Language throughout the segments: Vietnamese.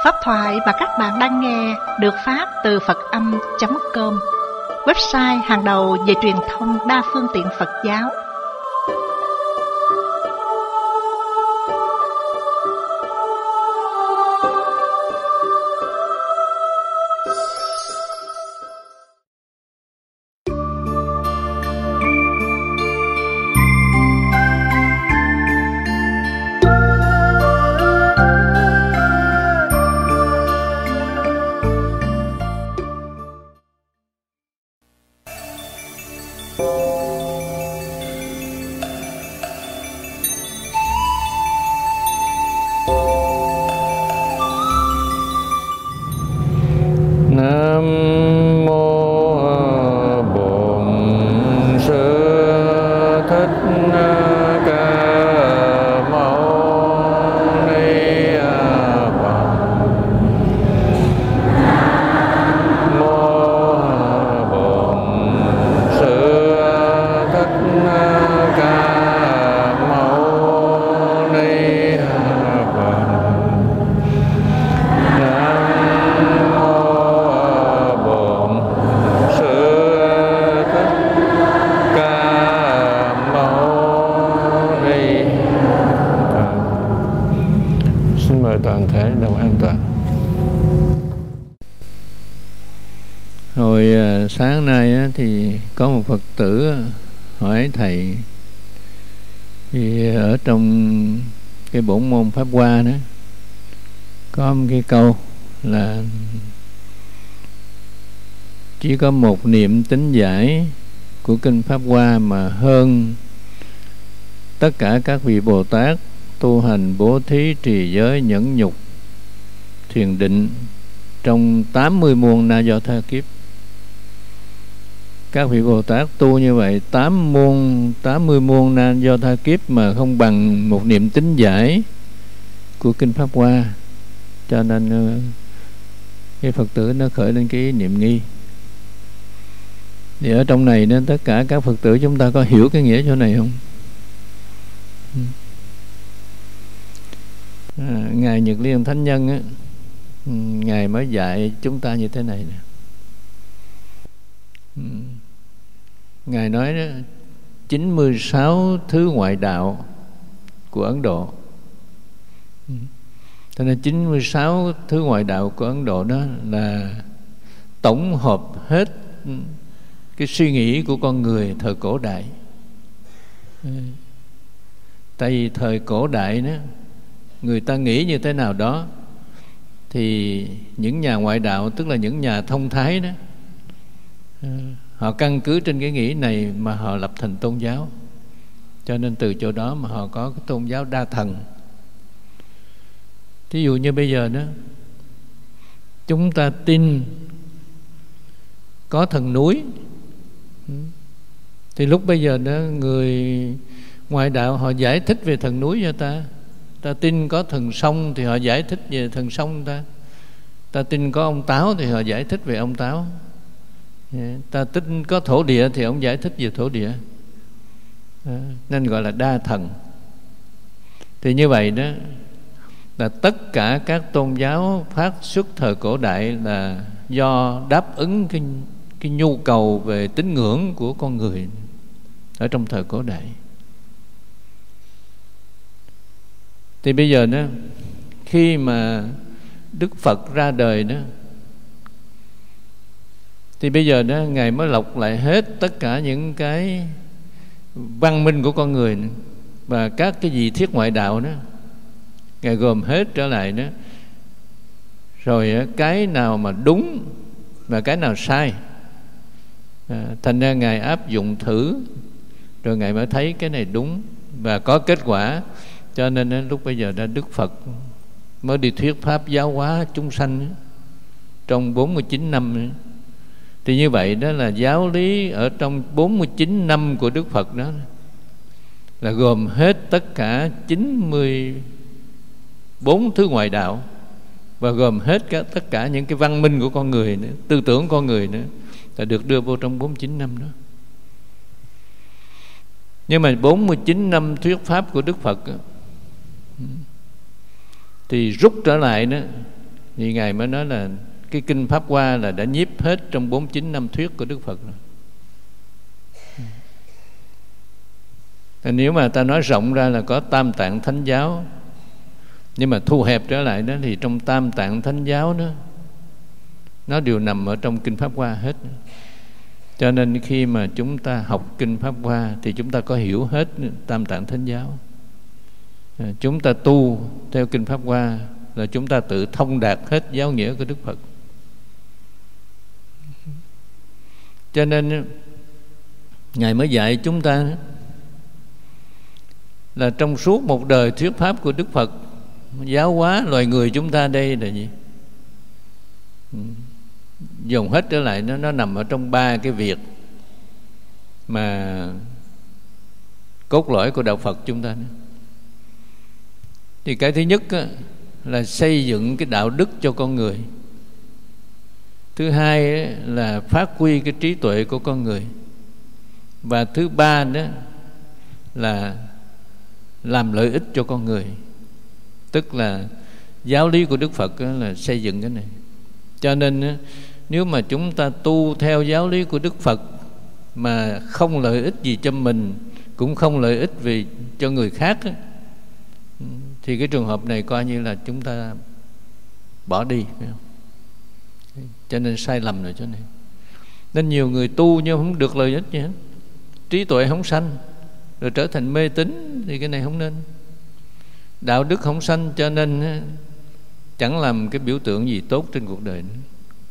Pháp thoại mà các bạn đang nghe được phát từ Phật-âm.com, website hàng đầu về truyền thông đa phương tiện Phật giáo. Toàn thể đồng an toàn. Hồi sáng nay thì có một Phật tử hỏi thầy, thì ở trong cái bổn môn Pháp Hoa đó có một cái câu là chỉ có một niệm tính giải của kinh Pháp Hoa mà hơn tất cả các vị Bồ Tát tu hành bố thí, trì giới, nhẫn nhục, thiền định trong 80 muôn na do tha kiếp. Các vị Bồ Tát tu như vậy 80 muôn na do tha kiếp mà không bằng một niệm tính giải của kinh Pháp Hoa. Cho nên cái Phật tử nó khởi lên cái niệm nghi. Thì ở trong này nên tất cả các Phật tử chúng ta có hiểu cái nghĩa chỗ này không? Ngài Nhật Liên Thánh Nhân á, Ngài mới dạy chúng ta như thế này nè. Ngài nói đó, 96 thứ ngoại đạo của Ấn Độ. Cho nên 96 thứ ngoại đạo của Ấn Độ đó là tổng hợp hết cái suy nghĩ của con người thời cổ đại. Tại vì thời cổ đại đó, người ta nghĩ như thế nào đó thì những nhà ngoại đạo, tức là những nhà thông thái đó, họ căn cứ trên cái nghĩ này mà họ lập thành tôn giáo. Cho nên từ chỗ đó mà họ có cái tôn giáo đa thần. Thí dụ như bây giờ đó, chúng ta tin có thần núi, thì lúc bây giờ đó người ngoại đạo họ giải thích về thần núi cho ta. Ta tin có thần sông thì họ giải thích về thần sông ta tin có ông Táo thì họ giải thích về ông Táo. Ta tin có thổ địa thì ông giải thích về thổ địa. Nên gọi là đa thần. Thì như vậy đó là tất cả các tôn giáo phát xuất thời cổ đại là do đáp ứng cái nhu cầu về tín ngưỡng của con người ở trong thời cổ đại. Thì bây giờ đó, khi mà Đức Phật ra đời đó, thì bây giờ đó Ngài mới lọc lại hết tất cả những cái văn minh của con người nữa, và các cái gì thiết ngoại đạo đó Ngài gồm hết trở lại đó. Rồi cái nào mà đúng và cái nào sai, thành ra Ngài áp dụng thử, rồi Ngài mới thấy cái này đúng và có kết quả. Cho nên lúc bây giờ đã Đức Phật mới đi thuyết pháp giáo hóa chúng sanh trong 49 năm. Thì như vậy đó là giáo lý ở trong 49 năm của Đức Phật đó là gồm hết tất cả 94 thứ ngoại đạo, và gồm hết tất cả những cái văn minh của con người nữa, tư tưởng con người nữa, là được đưa vô trong 49 năm đó. Nhưng mà 49 năm thuyết pháp của Đức Phật thì rút trở lại đó Thì Ngài mới nói là cái kinh Pháp Hoa là đã nhiếp hết trong 49 năm thuyết của Đức Phật rồi. Nếu mà ta nói rộng ra là có Tam Tạng Thánh Giáo, nhưng mà thu hẹp trở lại đó thì trong Tam Tạng Thánh Giáo đó, nó đều nằm ở trong kinh Pháp Hoa hết. Cho nên khi mà chúng ta học kinh Pháp Hoa thì chúng ta có hiểu hết Tam Tạng Thánh Giáo. Chúng ta tu theo kinh Pháp Hoa là chúng ta tự thông đạt hết giáo nghĩa của Đức Phật. Cho nên Ngài mới dạy chúng ta là trong suốt một đời thuyết pháp của Đức Phật, giáo hóa loài người chúng ta đây là gì? Dồn hết trở lại nó nằm ở trong 3 cái việc mà cốt lõi của đạo Phật chúng ta nữa. Thì cái thứ nhất là xây dựng cái đạo đức cho con người. Thứ hai là phát huy cái trí tuệ của con người. Và thứ ba đó là làm lợi ích cho con người. Tức là giáo lý của Đức Phật là xây dựng cái này. Cho nên nếu mà chúng ta tu theo giáo lý của Đức Phật mà không lợi ích gì cho mình, cũng không lợi ích vì cho người khác, thì cái trường hợp này coi như là chúng ta bỏ đi, phải không? Cho nên sai lầm rồi chỗ này. Nên nhiều người tu nhưng không được lợi ích gì hết, trí tuệ không sanh, rồi trở thành mê tín, thì cái này không nên. Đạo đức không sanh, cho nên chẳng làm cái biểu tượng gì tốt trên cuộc đời nữa.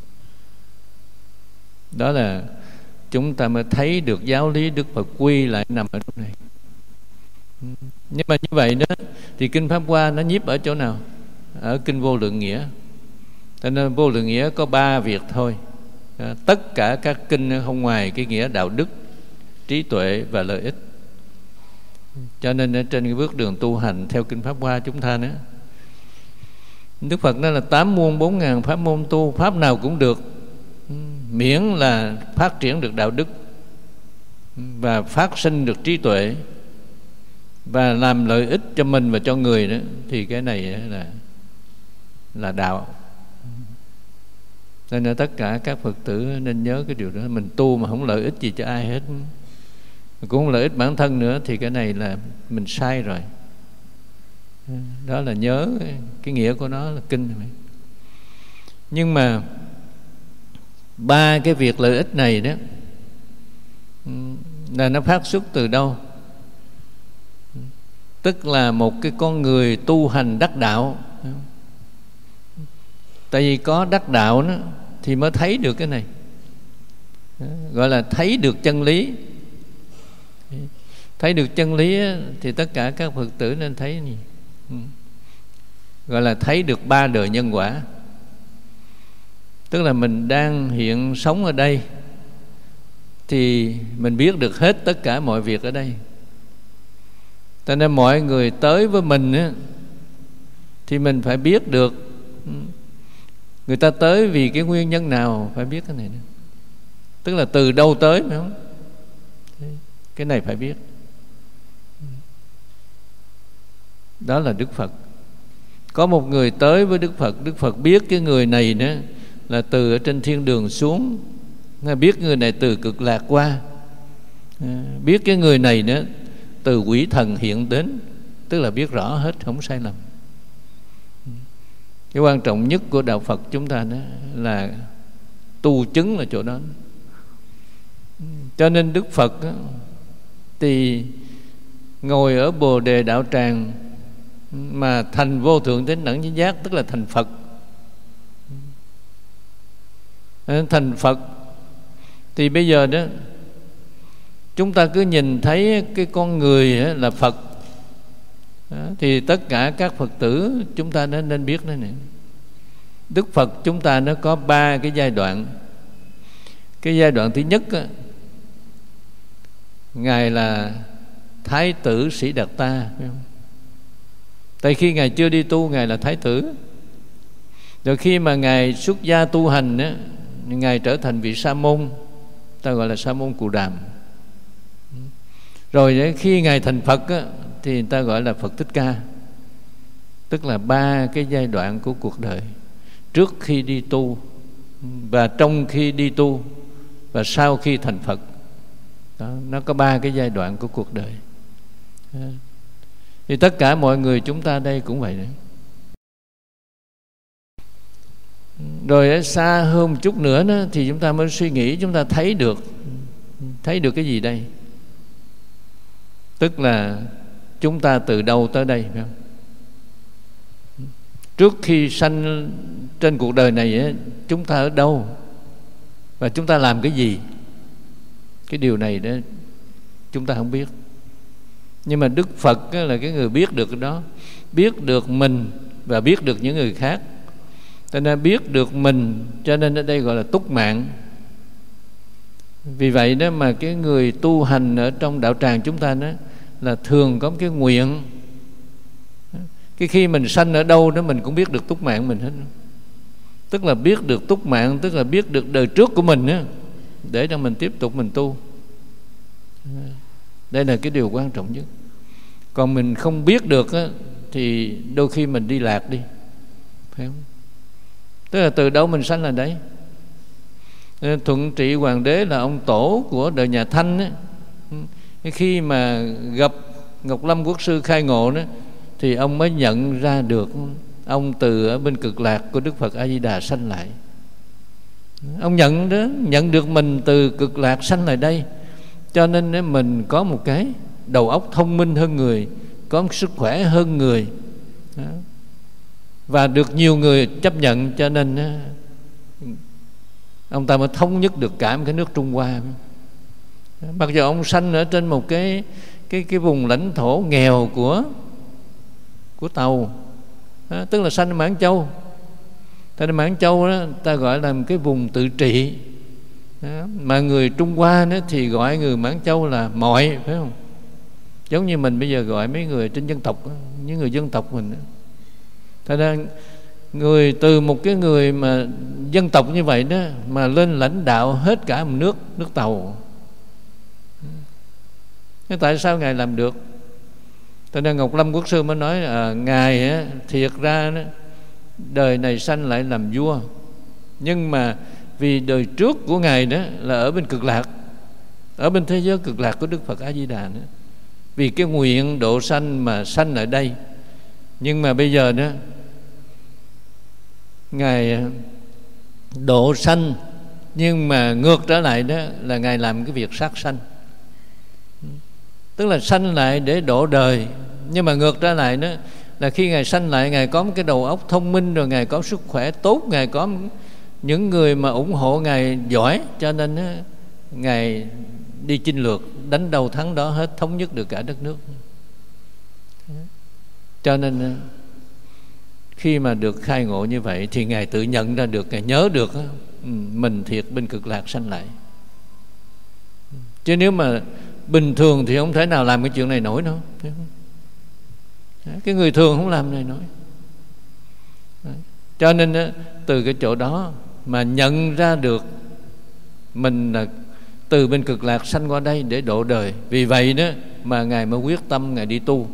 Đó là chúng ta mới thấy được giáo lý Đức Phật quy lại nằm ở chỗ này. Nhưng mà như vậy đó thì kinh Pháp Hoa nó nhiếp ở chỗ nào? Ở kinh Vô Lượng Nghĩa. Cho nên Vô Lượng Nghĩa có 3 việc thôi. Tất cả các kinh không ngoài cái nghĩa đạo đức, trí tuệ và lợi ích. Cho nên ở trên cái bước đường tu hành theo kinh Pháp Hoa chúng ta nữa, Đức Phật nói là 8 muôn 4 ngàn pháp môn tu, pháp nào cũng được, miễn là phát triển được đạo đức và phát sinh được trí tuệ và làm lợi ích cho mình và cho người nữa, thì cái này là đạo. Nên là tất cả các Phật tử nên nhớ cái điều đó. Mình tu mà không lợi ích gì cho ai hết, cũng không lợi ích bản thân nữa, thì cái này là mình sai rồi. Đó là nhớ cái nghĩa của nó là kinh. Nhưng mà 3 cái việc lợi ích này đó là nó phát xuất từ đâu? Tức là một cái con người tu hành đắc đạo. Tại vì có đắc đạo đó, thì mới thấy được cái này, gọi là thấy được chân lý. Thấy được chân lý thì tất cả các Phật tử nên thấy gì? Gọi là thấy được 3 đời nhân quả. Tức là mình đang hiện sống ở đây thì mình biết được hết tất cả mọi việc ở đây. Cho nên mọi người tới với mình á, thì mình phải biết được người ta tới vì cái nguyên nhân nào, phải biết cái này nữa. Tức là từ đâu tới, phải không? Cái này phải biết. Đó là Đức Phật. Có một người tới với Đức Phật, Đức Phật biết cái người này nữa là từ ở trên thiên đường xuống, biết người này từ cực lạc qua, biết cái người này nữa từ quỷ thần hiện đến. Tức là biết rõ hết, không sai lầm. Cái quan trọng nhất của đạo Phật chúng ta đó là tu chứng là chỗ đó. Cho nên Đức Phật đó, thì ngồi ở Bồ Đề Đạo Tràng mà thành vô thượng chánh đẳng chánh giác, tức là thành Phật. Thành Phật thì bây giờ đó chúng ta cứ nhìn thấy cái con người là Phật, thì tất cả các Phật tử chúng ta nên biết đó này. Đức Phật chúng ta nó có 3 cái giai đoạn. Cái giai đoạn thứ nhất á, Ngài là Thái tử Sĩ Đạt Ta, phải không? Tại khi Ngài chưa đi tu, Ngài là Thái tử. Rồi khi mà Ngài xuất gia tu hành á, Ngài trở thành vị Sa môn, ta gọi là Sa môn Cù Đàm. Rồi khi Ngài thành Phật á, thì người ta gọi là Phật Thích Ca. Tức là 3 cái giai đoạn của cuộc đời. trước khi đi tu, và trong khi đi tu, và sau khi thành Phật. Đó, nó có 3 cái giai đoạn của cuộc đời. Thì tất cả mọi người chúng ta đây cũng vậy đấy. Rồi xa hơn một chút nữa đó, thì chúng ta mới suy nghĩ, chúng ta thấy được cái gì đây? Tức là chúng ta từ đâu tới đây, phải không? Trước khi sanh trên cuộc đời này, chúng ta ở đâu và chúng ta làm cái gì? Cái điều này đó chúng ta không biết. Nhưng mà Đức Phật là cái người biết được cái đó, biết được mình và biết được những người khác. Cho nên biết được mình, cho nên ở đây gọi là túc mạng. Vì vậy đó mà cái người tu hành ở trong đạo tràng chúng ta đó là thường có cái nguyện, cái khi mình sanh ở đâu đó mình cũng biết được túc mạng mình hết. Tức là biết được túc mạng, tức là biết được đời trước của mình đó, để cho mình tiếp tục mình tu. Đây là cái điều quan trọng nhất. Còn mình không biết được á, thì đôi khi mình đi lạc đi, phải không? Tức là từ đâu mình sanh là đấy. Thuận Trị Hoàng đế là ông tổ của đời nhà Thanh á, khi mà gặp Ngọc Lâm Quốc sư khai ngộ đó, thì ông mới nhận ra được ông từ ở bên cực lạc của Đức Phật A Di Đà sanh lại. Ông nhận được mình từ cực lạc sanh lại đây, cho nên mình có một cái đầu óc thông minh hơn người, có một sức khỏe hơn người đó, và được nhiều người chấp nhận, cho nên ông ta mới thống nhất được cả một cái nước Trung Hoa. Mặc dù ông sanh ở trên một cái vùng lãnh thổ nghèo của Tàu, tức là sanh ở Mãn Châu. Tại nên Mãn Châu đó, ta gọi là một cái vùng tự trị đó. Mà người Trung Hoa đó thì gọi người Mãn Châu là mọi, phải không? Giống như mình bây giờ gọi mấy người trên dân tộc, những người dân tộc mình đó. Thật ra người từ một cái người mà dân tộc như vậy đó mà lên lãnh đạo hết cả một nước Tàu. Thế tại sao Ngài làm được? Cho nên Ngọc Lâm Quốc sư mới nói Ngài á, thiệt ra đó, đời này sanh lại làm vua, nhưng mà vì đời trước của Ngài đó là ở bên cực lạc, ở bên thế giới cực lạc của Đức Phật A Di Đà nữa. Vì cái nguyện độ sanh mà sanh ở đây. Nhưng mà bây giờ đó Ngài độ sanh, nhưng mà ngược trở lại đó là Ngài làm cái việc sát sanh. Tức là sanh lại để độ đời, nhưng mà ngược trở lại đó là khi Ngài sanh lại, Ngài có một cái đầu óc thông minh, rồi Ngài có sức khỏe tốt, Ngài có những người mà ủng hộ Ngài giỏi, cho nên đó, Ngài đi chinh lược, đánh đâu thắng đó hết, thống nhất được cả đất nước. Cho nên khi mà được khai ngộ như vậy thì Ngài tự nhận ra được, Ngài nhớ được mình thiệt bên cực lạc sanh lại. Chứ nếu mà bình thường thì không thể nào làm cái chuyện này nổi đâu. Cái người thường không làm này nổi. Cho nên từ cái chỗ đó mà nhận ra được mình là từ bên cực lạc sanh qua đây để độ đời. Vì vậy đó mà Ngài mới quyết tâm Ngài đi tu.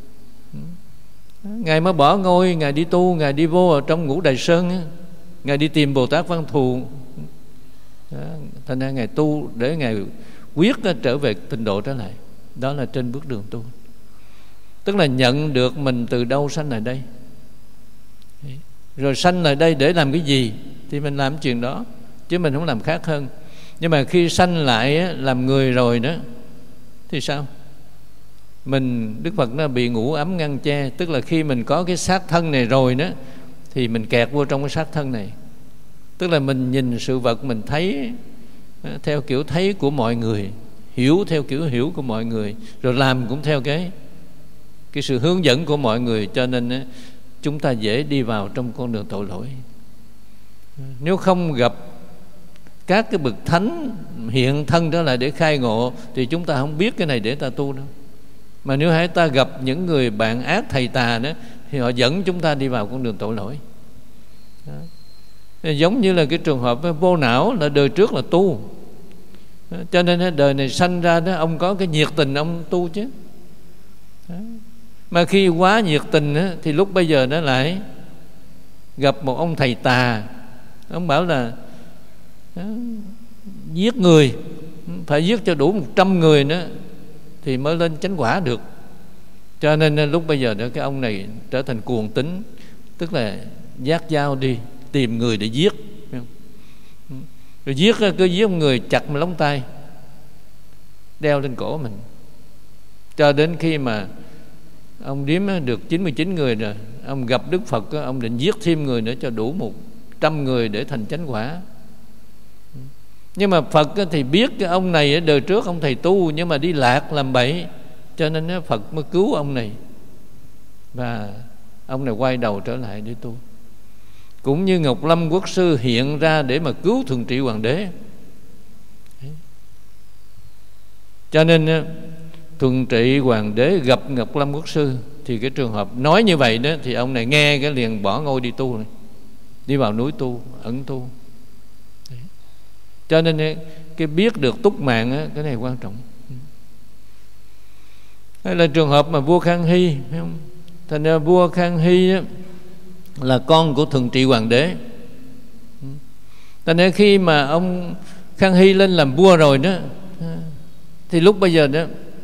Ngài mới bỏ ngôi, Ngài đi tu, Ngài đi vô ở trong Ngũ Đài Sơn, Ngài đi tìm Bồ Tát Văn Thù. Thành ra Ngài tu để Ngài quyết trở về tịnh độ trở lại. Đó là trên bước đường tu. Tức là nhận được mình từ đâu sanh lại đây, rồi sanh lại đây để làm cái gì thì mình làm chuyện đó, chứ mình không làm khác hơn. Nhưng mà khi sanh lại làm người rồi đó thì sao? Mình, Đức Phật nó bị ngũ ấm ngăn che. Tức là khi mình có cái xác thân này rồi đó thì mình kẹt vô trong cái xác thân này. Tức là mình nhìn sự vật, mình thấy theo kiểu thấy của mọi người, hiểu theo kiểu hiểu của mọi người, rồi làm cũng theo cái sự hướng dẫn của mọi người. Cho nên chúng ta dễ đi vào trong con đường tội lỗi. Nếu không gặp các cái bậc thánh hiện thân trở lại để khai ngộ thì chúng ta không biết cái này để ta tu đâu. Mà nếu hãy ta gặp những người bạn ác thầy tà đó thì họ dẫn chúng ta đi vào con đường tội lỗi đó. Giống như là cái trường hợp vô não là đời trước là tu, cho nên đời này sanh ra đó ông có cái nhiệt tình ông tu chứ đó. Mà khi quá nhiệt tình đó, thì lúc bây giờ nó lại gặp một ông thầy tà, ông bảo là giết người phải giết cho đủ 100 người nữa thì mới lên chánh quả được. Cho nên lúc bây giờ đó cái ông này trở thành cuồng tín, tức là vác dao đi tìm người để giết. Rồi giết cứ giết một người chặt mà lóng tay đeo lên cổ mình, cho đến khi mà ông đếm được 99 người rồi, ông gặp Đức Phật, ông định giết thêm người nữa cho đủ 100 người để thành chánh quả. Nhưng mà Phật thì biết cái ông này đời trước ông thầy tu nhưng mà đi lạc làm bậy, cho nên Phật mới cứu ông này, và ông này quay đầu trở lại để tu. Cũng như Ngọc Lâm Quốc sư hiện ra để mà cứu Thuận Trị Hoàng đế. Cho nên Thuận Trị Hoàng đế gặp Ngọc Lâm Quốc sư, thì cái trường hợp nói như vậy đó, thì ông này nghe cái liền bỏ ngôi đi tu này, đi vào núi tu, ẩn tu. Đấy. Cho nên cái biết được túc mạng á, cái này quan trọng. Hay là trường hợp mà vua Khang Hy, phải không? Thành ra vua Khang Hy á, là con của Thuận Trị Hoàng đế. Thành ra khi mà ông Khang Hy lên làm vua rồi đó, thì lúc bây giờ đó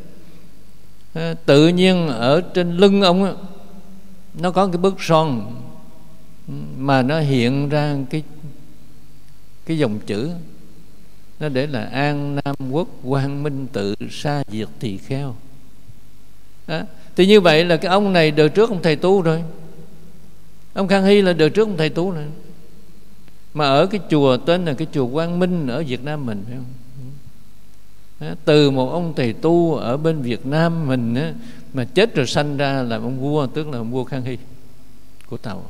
tự nhiên ở trên lưng ông á, nó có cái bức son mà nó hiện ra cái dòng chữ, nó để là An Nam Quốc Quang Minh Tự Sa Diệt Tỳ Kheo. Thì như vậy là cái ông này đời trước ông thầy tu rồi. Ông Khang Hy là đời trước ông thầy tu rồi, mà ở cái chùa tên là cái chùa Quang Minh ở Việt Nam mình, phải không? Từ một ông thầy tu ở bên Việt Nam mình á, mà chết rồi sanh ra làm ông vua, tức là ông vua Khang Hy của Tàu.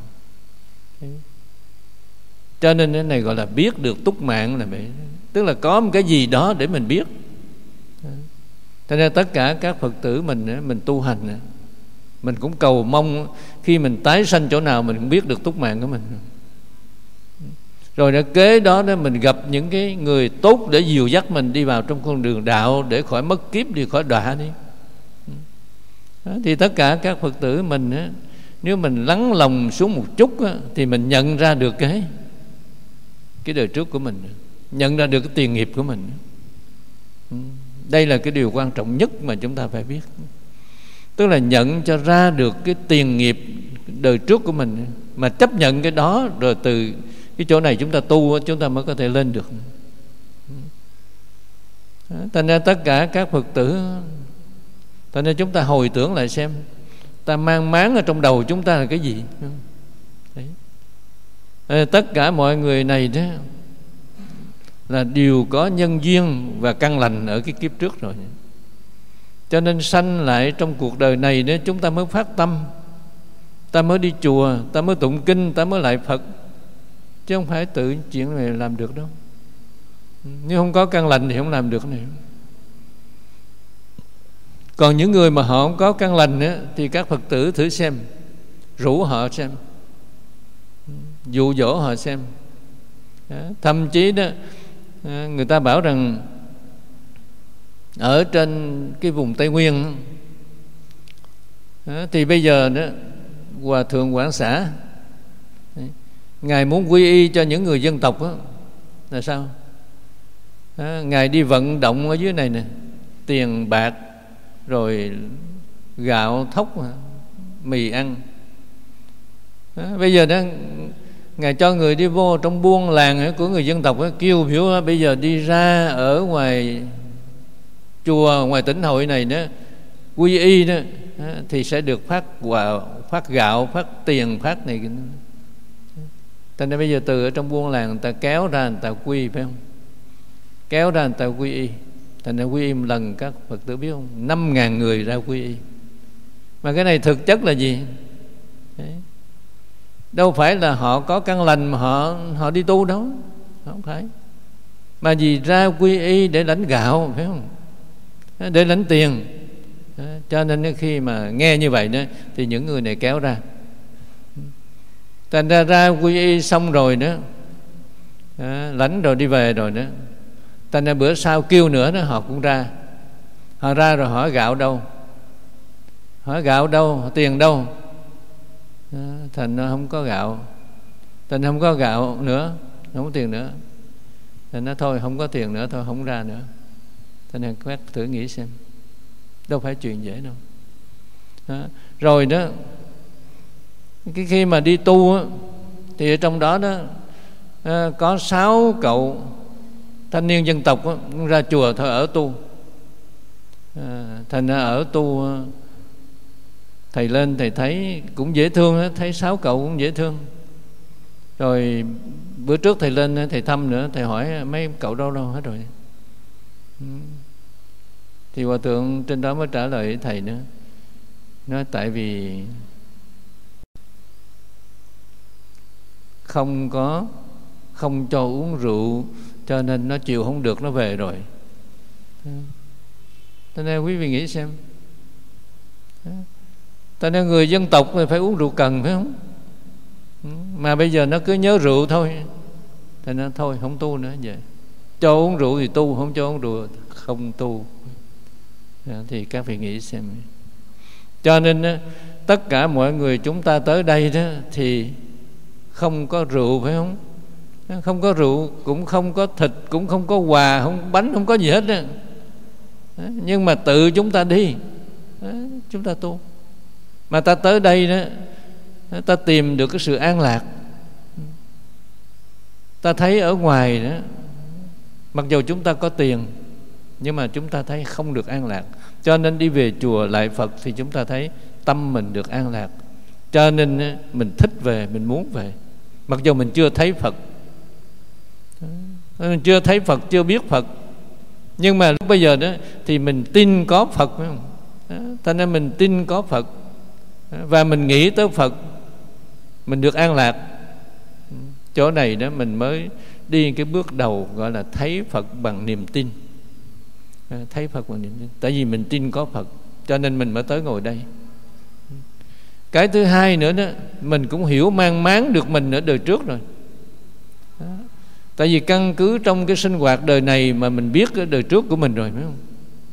Cho nên cái này gọi là biết được túc mạng là vậy. Tức là có một cái gì đó để mình biết. Cho nên tất cả các Phật tử mình tu hành, mình cũng cầu mong khi mình tái sanh chỗ nào mình cũng biết được túc mạng của mình. Rồi đã kế đó mình gặp những cái người tốt để dìu dắt mình đi vào trong con đường đạo, để khỏi mất kiếp đi, khỏi đọa đi. Thì tất cả các Phật tử mình nếu mình lắng lòng xuống một chút thì mình nhận ra được cái đời trước của mình, nhận ra được cái tiền nghiệp của mình. Đây là cái điều quan trọng nhất mà chúng ta phải biết. Tức là nhận cho ra được cái tiền nghiệp đời trước của mình, mà chấp nhận cái đó, rồi từ cái chỗ này chúng ta tu, chúng ta mới có thể lên được. Thành ra tất cả các Phật tử, thành ra chúng ta hồi tưởng lại xem, ta mang máng ở trong đầu chúng ta là cái gì. Đấy. Tất cả mọi người này đó là đều có nhân duyên và căn lành ở cái kiếp trước rồi. Cho nên sanh lại trong cuộc đời này đó, chúng ta mới phát tâm, ta mới đi chùa, ta mới tụng kinh, ta mới lại Phật, chứ không phải tự chuyện này làm được đâu. Nếu không có căn lành thì không làm được này. Còn những người mà họ không có căn lành á, thì các Phật tử thử xem, rủ họ xem, dụ dỗ họ xem. Thậm chí đó người ta bảo rằng ở trên cái vùng Tây Nguyên thì bây giờ đó Hòa Thượng Quảng Xã Ngài muốn quy y cho những người dân tộc đó, là sao? Ngài đi vận động ở dưới này nè, tiền bạc rồi gạo thóc, mì ăn. Bây giờ đó Ngài cho người đi vô trong buôn làng của người dân tộc đó, kêu biểu bây giờ đi ra ở ngoài chùa, ngoài tỉnh hội này đó, quy y đó, thì sẽ được phát quà, phát gạo, phát tiền, phát này. Thành ra bây giờ từ ở trong buôn làng người ta kéo ra, người ta quy, phải không? Kéo ra người ta quy y. Thành ra quy y một lần các Phật tử biết không, 5.000 người ra quy y. Mà cái này thực chất là gì? Đấy. Đâu phải là họ có căn lành mà họ đi tu đâu, không phải. Mà vì ra quy y để lãnh gạo, phải không? Để lãnh tiền. Cho nên khi mà nghe như vậy đó, thì những người này kéo ra. Thành ra quy y xong rồi đó, lãnh rồi đi về rồi đó. Thành ra bữa sau kêu nữa đó, họ cũng ra. Họ ra rồi hỏi gạo đâu, hỏi gạo đâu, tiền đâu. Thành nó không có gạo. Thành không có gạo nữa, không có tiền nữa. Thành nó thôi không có tiền nữa, thôi không ra nữa. Thành nên các thử nghĩ xem, đâu phải chuyện dễ đâu. Đó. Rồi đó, cái khi mà đi tu á, thì ở trong đó đó có 6 cậu thanh niên dân tộc á, ra chùa thôi ở tu. Thành ra ở tu, thầy lên thầy thấy cũng dễ thương á, thấy 6 cậu cũng dễ thương. Rồi bữa trước thầy lên thầy thăm nữa, thầy hỏi mấy cậu đâu hết rồi. Thì hòa thượng trên đó mới trả lời thầy nữa, nói tại vì không cho uống rượu, cho nên nó chịu không được, nó về rồi. Cho nên quý vị nghĩ xem, cho nên người dân tộc phải uống rượu cần, phải không? Mà bây giờ nó cứ nhớ rượu thôi, cho nên thôi không tu nữa. Vậy cho uống rượu thì tu, không cho uống rượu không tu. Thì các vị nghĩ xem. Cho nên tất cả mọi người chúng ta tới đây đó thì không có rượu, phải không? Không có rượu, cũng không có thịt, cũng không có quà, không bánh, không có gì hết đó. Nhưng mà tự chúng ta đi, chúng ta tu. Mà ta tới đây đó, ta tìm được cái sự an lạc. Ta thấy ở ngoài đó, mặc dù chúng ta có tiền, nhưng mà chúng ta thấy không được an lạc. Cho nên đi về chùa lại Phật thì chúng ta thấy tâm mình được an lạc. Cho nên mình thích về, mình muốn về, mặc dù mình chưa thấy Phật, mình chưa thấy Phật, chưa biết Phật. Nhưng mà lúc bây giờ đó thì mình tin có Phật, phải không? Cho nên mình tin có Phật và mình nghĩ tới Phật, mình được an lạc. Chỗ này đó mình mới đi cái bước đầu gọi là thấy Phật bằng niềm tin. Thấy Phật bằng niềm tin. Tại vì mình tin có Phật, cho nên mình mới tới ngồi đây. Cái thứ hai nữa đó, mình cũng hiểu mang máng được mình ở đời trước rồi. Tại vì căn cứ trong cái sinh hoạt đời này mà mình biết cái đời trước của mình rồi, phải không?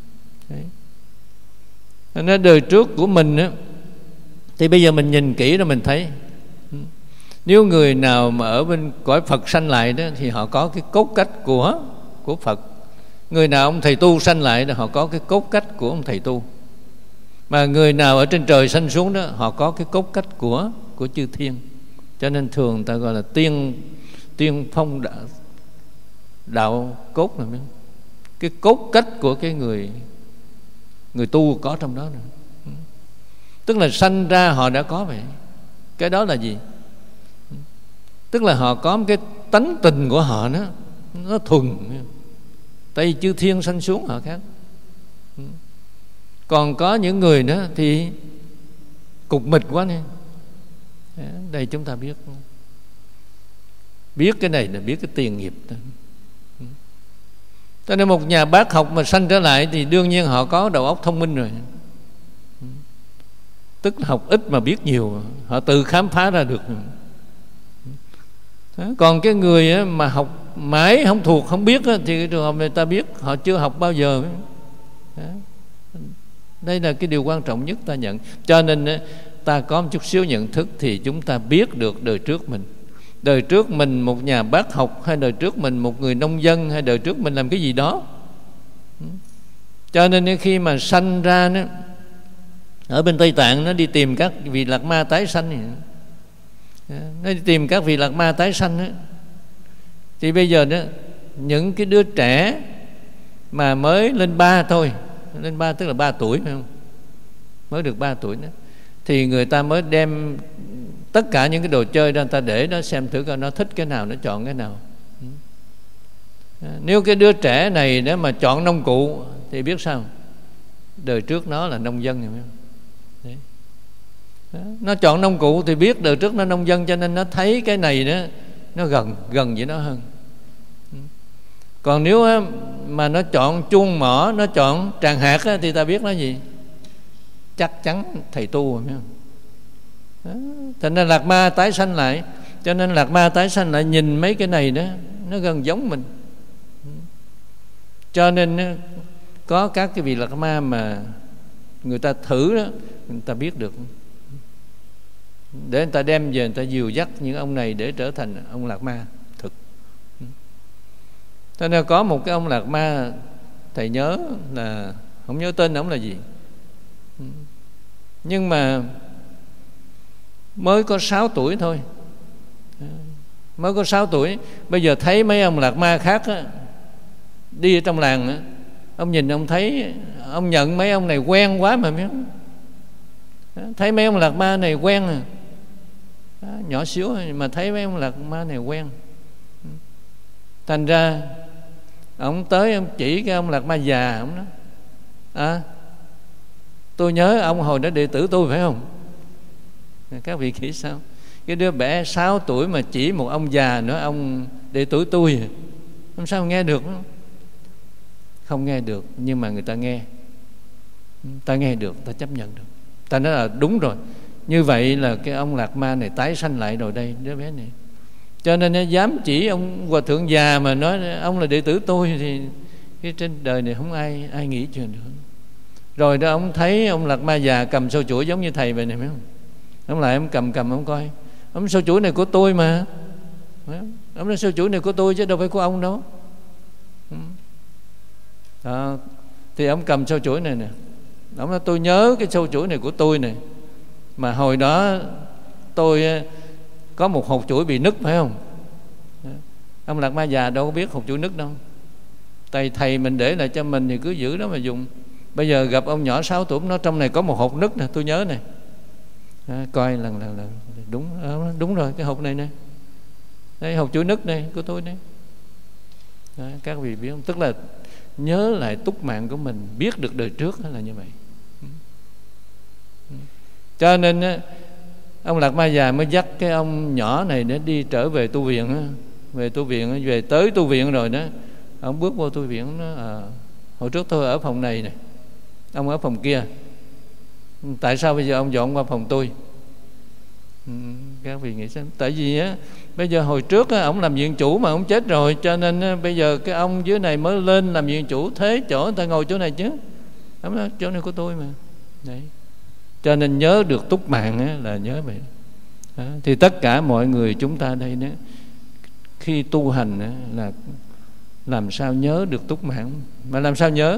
Đấy. Nên đời trước của mình á, thì bây giờ mình nhìn kỹ rồi mình thấy, nếu người nào mà ở bên cõi Phật sanh lại đó thì họ có cái cốt cách của Phật. Người nào ông thầy tu sanh lại đó, họ có cái cốt cách của ông thầy tu. Mà người nào ở trên trời sanh xuống đó, họ có cái cốt cách của chư thiên. Cho nên thường người ta gọi là tiên phong đạo cốt này. Cái cốt cách của cái người tu có trong đó nữa. Tức là sanh ra họ đã có vậy. Cái đó là gì? Tức là họ có một cái tánh tình của họ đó, nó thuần. Tại vì chư thiên sanh xuống họ khác. Còn có những người đó thì cục mịch quá nè. Đây chúng ta biết cái này là biết cái tiền nghiệp đó. Cho nên một nhà bác học mà sanh trở lại thì đương nhiên họ có đầu óc thông minh rồi. Tức là học ít mà biết nhiều, họ tự khám phá ra được. Còn cái người mà học mãi không thuộc, không biết thì cái trường hợp người ta biết họ chưa học bao giờ. Đây là cái điều quan trọng nhất ta nhận. Cho nên ta có một chút xíu nhận thức thì chúng ta biết được đời trước mình. Đời trước mình một nhà bác học, hay đời trước mình một người nông dân, hay đời trước mình làm cái gì đó. Cho nên khi mà sanh ra đó, ở bên Tây Tạng nó đi tìm các vị Lạt Ma tái sanh, nó đi tìm các vị Lạt Ma tái sanh đó. Thì bây giờ đó, những cái đứa trẻ mà mới lên 3 thôi, lên 3 tức là 3 tuổi, phải không? Mới được 3 tuổi đó, thì người ta mới đem tất cả những cái đồ chơi ra, người ta để nó xem thử coi nó thích cái nào, nó chọn cái nào. Nếu cái đứa trẻ này nếu mà chọn nông cụ thì biết sao? Đời trước nó là nông dân, phải không? Đấy. Nó chọn nông cụ thì biết đời trước nó nông dân, cho nên nó thấy cái này đó nó gần với nó hơn. Còn nếu mà nó chọn chuông mỏ, nó chọn tràng hạt thì ta biết nó gì? Chắc chắn thầy tu rồi, phải không? Thành ra Lạt Ma tái sanh lại. Cho nên Lạt Ma tái sanh lại nhìn mấy cái này đó, nó gần giống mình. Cho nên có các cái vị Lạt Ma mà người ta thử đó, người ta biết được. để người ta đem về, người ta dìu dắt những ông này để trở thành ông Lạt Ma thực. Cho nên có một cái ông Lạt Ma, thầy nhớ là không nhớ tên ông là gì, nhưng mà mới có 6 tuổi thôi, mới có 6 tuổi. Bây giờ thấy mấy ông Lạt Ma khác á, đi ở trong làng á, ông nhìn ông thấy, ông nhận mấy ông này quen quá mà biết. Thấy mấy ông Lạt Ma này quen à, nhỏ xíu mà thấy mấy ông Lạt Ma này quen. Thành ra ông tới ông chỉ cái ông Lạt Ma già, ông nói tôi nhớ ông hồi đó đệ tử tôi phải không? Các vị nghĩ sao? Cái đứa bé 6 tuổi mà chỉ một ông già nữa ông đệ tử tôi, làm sao nghe được? Không nghe được, nhưng mà người ta nghe. Ta nghe được, ta chấp nhận được. Ta nói là đúng rồi. Như vậy là cái ông Lạt Ma này tái sanh lại rồi đây, đứa bé này. Cho nên nó dám chỉ ông hòa thượng già mà nói ông là đệ tử tôi, thì cái trên đời này không ai nghĩ chuyện được. Rồi đó ông thấy ông Lạt Ma già cầm sâu chuỗi giống như thầy vậy này, phải không? Ông lại ông cầm ông coi, ông sâu chuỗi này của tôi mà. Ông nói sâu chuỗi này của tôi chứ đâu phải của ông đâu. Đó. Thì ông cầm sâu chuỗi này nè, ông nói tôi nhớ cái sâu chuỗi này của tôi này, mà hồi đó tôi có một hột chuỗi bị nứt, phải không? Ông Lạt Ma già đâu có biết hột chuỗi nứt đâu. Thầy mình để lại cho mình thì cứ giữ đó mà dùng. Bây giờ gặp ông nhỏ 6 tuổi, nó trong này có một hột nứt nè, tôi nhớ này. Coi lần đúng rồi, cái hột này nè, đây hột chuỗi nứt này của tôi đây. Các vị biết không? Tức là nhớ lại túc mạng của mình, biết được đời trước là như vậy. Cho nên ông Lạt Ma già mới dắt cái ông nhỏ này để đi trở về tu viện. Về tới tu viện rồi đó, ông bước vô tu viện, nó hồi trước tôi ở phòng này nè, ông ở phòng kia, tại sao bây giờ ông dọn qua phòng tôi? Các vị nghĩ sao? Tại vì á, bây giờ hồi trước á, ông làm viện chủ mà ông chết rồi, cho nên á, bây giờ cái ông dưới này mới lên làm viện chủ, thế chỗ người ta ngồi chỗ này chứ. Ông nói chỗ này của tôi mà. Đấy. Cho nên nhớ được túc mạng á, là nhớ vậy. Đó. Thì tất cả mọi người chúng ta đây đó, khi tu hành á, là làm sao nhớ được túc mạng. Mà làm sao nhớ?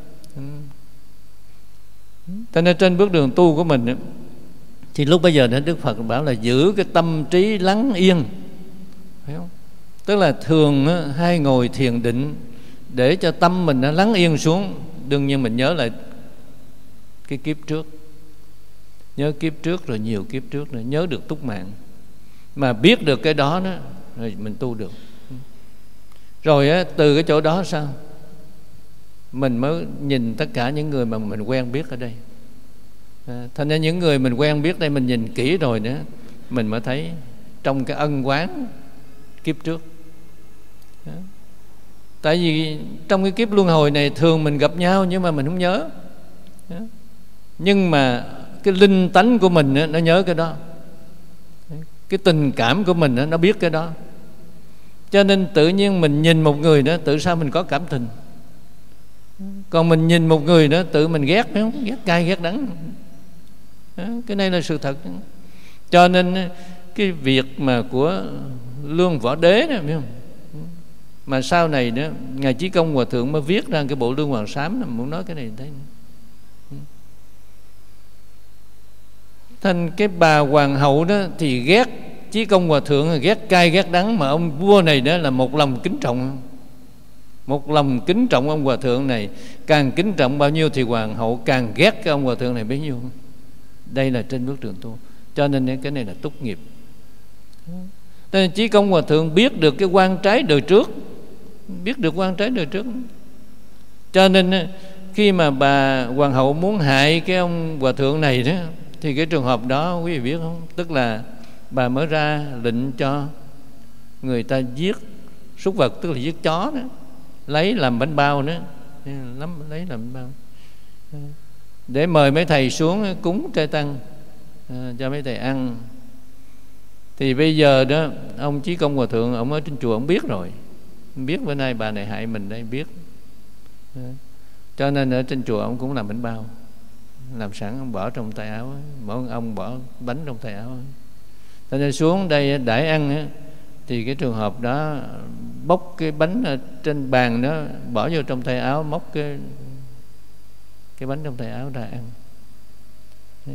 Cho nên trên bước đường tu của mình á, thì lúc bây giờ Đức Phật bảo là giữ cái tâm trí lắng yên, phải không? Tức là thường á, hay ngồi thiền định để cho tâm mình nó lắng yên xuống. Đương nhiên mình nhớ lại cái kiếp trước, nhớ kiếp trước rồi nhiều kiếp trước nữa, nhớ được túc mạng. Mà biết được cái đó đó, rồi mình tu được. Rồi á, từ cái chỗ đó sao? Mình mới nhìn tất cả những người mà mình quen biết ở đây. Thành ra những người mình quen biết đây, mình nhìn kỹ rồi nữa, mình mới thấy trong cái ân oán kiếp trước. Đó. Tại vì trong cái kiếp luân hồi này thường mình gặp nhau nhưng mà mình không nhớ. Đó. Nhưng mà cái linh tánh của mình nó nhớ cái đó, cái tình cảm của mình nó biết cái đó. Cho nên tự nhiên mình nhìn một người đó, tự sao mình có cảm tình. Còn mình nhìn một người đó, tự mình ghét, phải không? Ghét cay ghét đắng. Đó, cái này là sự thật. Cho nên cái việc mà của Lương Võ Đế đó, biết không? Mà sau này đó, Ngài Chí Công Hòa Thượng mới viết ra cái bộ Lương Hoàng Sám, muốn nói cái này thấy. Thành cái bà hoàng hậu đó thì ghét Chí Công Hòa Thượng, ghét cay ghét đắng, mà ông vua này đó là một lòng kính trọng. Một lòng kính trọng ông Hòa Thượng này, càng kính trọng bao nhiêu thì hoàng hậu càng ghét cái ông Hòa Thượng này bấy nhiêu. Đây là trên bước đường tu. Cho nên cái này là túc nghiệp. Nên Chí Công Hòa Thượng biết được cái quan trái đời trước, biết được quan trái đời trước. Cho nên khi mà bà hoàng hậu muốn hại cái ông Hòa Thượng này đó, thì cái trường hợp đó quý vị biết không? Tức là bà mới ra lệnh cho người ta giết súc vật, tức là giết chó đó, lấy làm bánh bao nữa, lấy làm bánh bao, để mời mấy thầy xuống cúng trai tăng cho mấy thầy ăn. Thì bây giờ đó, ông Chí Công Hòa Thượng, ông ở trên chùa, ông biết rồi, biết bữa nay bà này hại mình đây, biết. Cho nên ở trên chùa ông cũng làm bánh bao, làm sẵn, ông bỏ trong tay áo, mỗi ông bỏ bánh trong tay áo. Cho nên xuống đây đãi ăn á, thì cái trường hợp đó bóc cái bánh ở trên bàn đó, bỏ vô trong tay áo, móc cái bánh trong tay áo ra ăn. Đấy.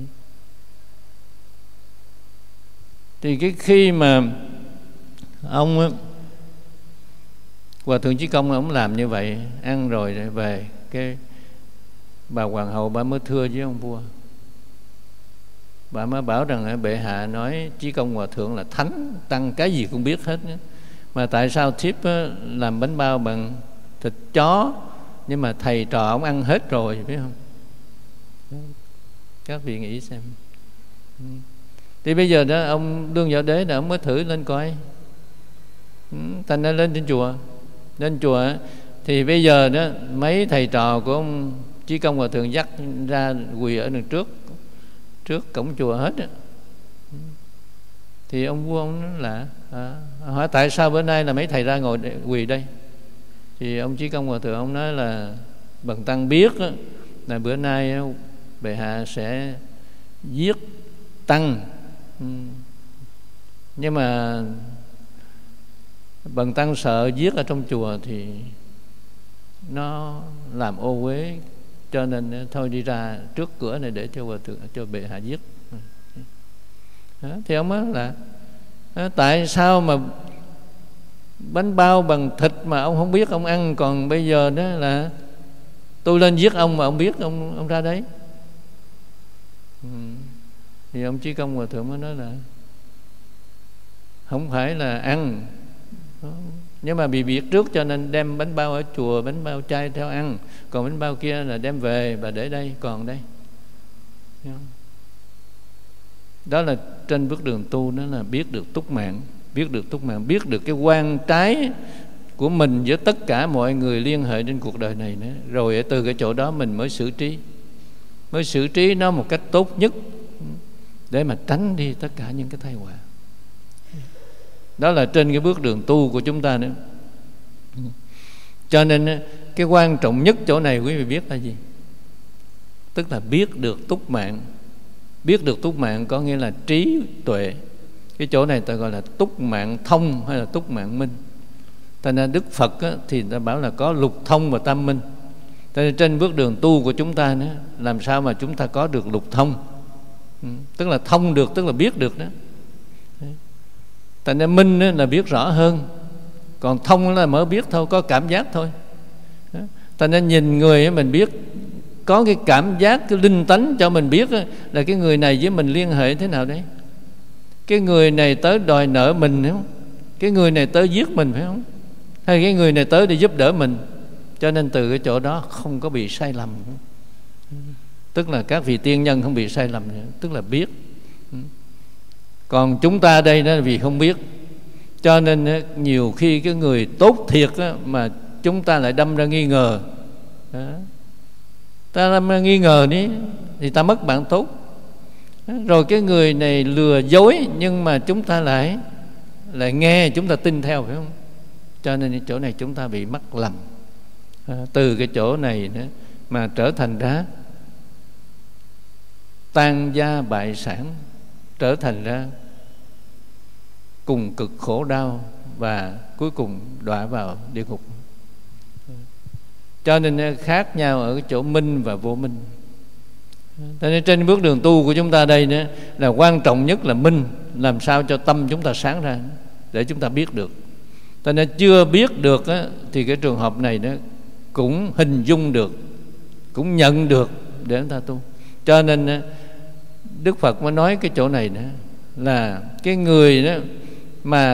Thì cái khi mà ông á, Hòa thượng Chí Công ông làm như vậy, ăn rồi về, cái bà hoàng hậu bà mới thưa với ông vua, bà mới bảo rằng bệ hạ nói Chí Công Hòa thượng là thánh tăng, cái gì cũng biết hết, mà tại sao thiếp làm bánh bao bằng thịt chó, nhưng mà thầy trò ông ăn hết rồi, biết không? Các vị nghĩ xem. Thì bây giờ đó ông Đương Võ Đế là ông mới thử lên coi. Thành ra lên trên chùa. Lên chùa thì bây giờ đó mấy thầy trò của ông Chí Công Hòa thượng dắt ra quỳ ở đằng trước cổng chùa hết á. Thì ông vua ông nói là hỏi tại sao bữa nay là mấy thầy ra ngồi quỳ đây? Thì ông Chí Công Hòa thượng ông nói là bần tăng biết đó, là bữa nay bệ hạ sẽ giết tăng, nhưng mà bần tăng sợ giết ở trong chùa thì nó làm ô uế, cho nên thôi đi ra trước cửa này để cho hòa thượng, cho bệ hạ giết. Đó, thì ông nói là tại sao mà bánh bao bằng thịt mà ông không biết ông ăn, còn bây giờ đó là tôi lên giết ông mà ông biết, ông ra đấy. Thì ông Chí Công Hòa thượng mới nói là không phải là ăn, nhưng mà bị biệt trước cho nên đem bánh bao ở chùa, bánh bao chay theo ăn, còn bánh bao kia là đem về và để đây, còn đây. Đó là trên bước đường tu, đó là biết được túc mạng, biết được túc mạng, biết được cái quan trái của mình với tất cả mọi người liên hệ trên cuộc đời này nữa. Rồi từ cái chỗ đó mình mới xử trí nó một cách tốt nhất để mà tránh đi tất cả những cái tai họa. Đó là trên cái bước đường tu của chúng ta nữa. Cho nên cái quan trọng nhất chỗ này quý vị biết là gì? Tức là biết được túc mạng. Biết được túc mạng có nghĩa là trí tuệ. Cái chỗ này ta gọi là túc mạng thông hay là túc mạng minh. Thành ra Đức Phật á, thì ta bảo là có lục thông và tam minh. Nên trên bước đường tu của chúng ta nữa, làm sao mà chúng ta có được lục thông? Tức là thông được, tức là biết được đó. Thành ra minh là biết rõ hơn, còn thông là mới biết thôi, có cảm giác thôi. Thành ra nhìn người mình biết, có cái cảm giác, cái linh tánh cho mình biết là cái người này với mình liên hệ thế nào đấy. Cái người này tới đòi nợ mình phải không? Cái người này tới giết mình phải không? Hay cái người này tới để giúp đỡ mình? Cho nên từ cái chỗ đó không có bị sai lầm. Tức là các vị tiên nhân không bị sai lầm nữa, tức là biết. Còn chúng ta đây đó là vì không biết, cho nên nhiều khi cái người tốt thiệt mà chúng ta lại đâm ra nghi ngờ. Ta đâm ra nghi ngờ đi thì ta mất bạn tốt. Rồi cái người này lừa dối, nhưng mà chúng ta lại nghe, chúng ta tin theo, phải không? Cho nên chỗ này chúng ta bị mắc lầm. Từ cái chỗ này nữa mà trở thành ra tan gia bại sản, trở thành ra cùng cực khổ đau, và cuối cùng đọa vào địa ngục. Cho nên khác nhau ở cái chỗ minh và vô minh. Cho nên trên bước đường tu của chúng ta đây nữa là quan trọng nhất là minh, làm sao cho tâm chúng ta sáng ra để chúng ta biết được. Cho nên chưa biết được thì cái trường hợp này đó cũng hình dung được, cũng nhận được để chúng ta tu. Cho nên Đức Phật mới nói cái chỗ này đó là cái người đó mà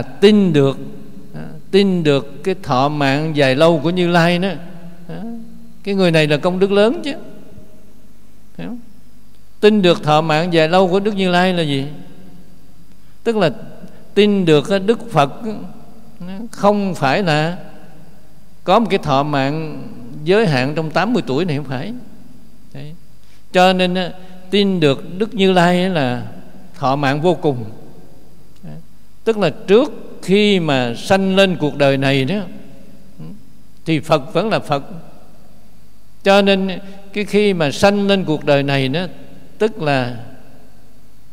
tin được cái thọ mạng dài lâu của Như Lai đó, cái người này là công đức lớn chứ. Hiểu không? Tin được thọ mạng dài lâu của Đức Như Lai là gì? Tức là tin được Đức Phật không phải là có một cái thọ mạng giới hạn trong 80 tuổi này, không phải. Đấy. Cho nên tin được Đức Như Lai là thọ mạng vô cùng. Đấy. Tức là trước khi mà sanh lên cuộc đời này đó thì Phật vẫn là Phật. Cho nên cái khi mà sanh lên cuộc đời này đó, tức là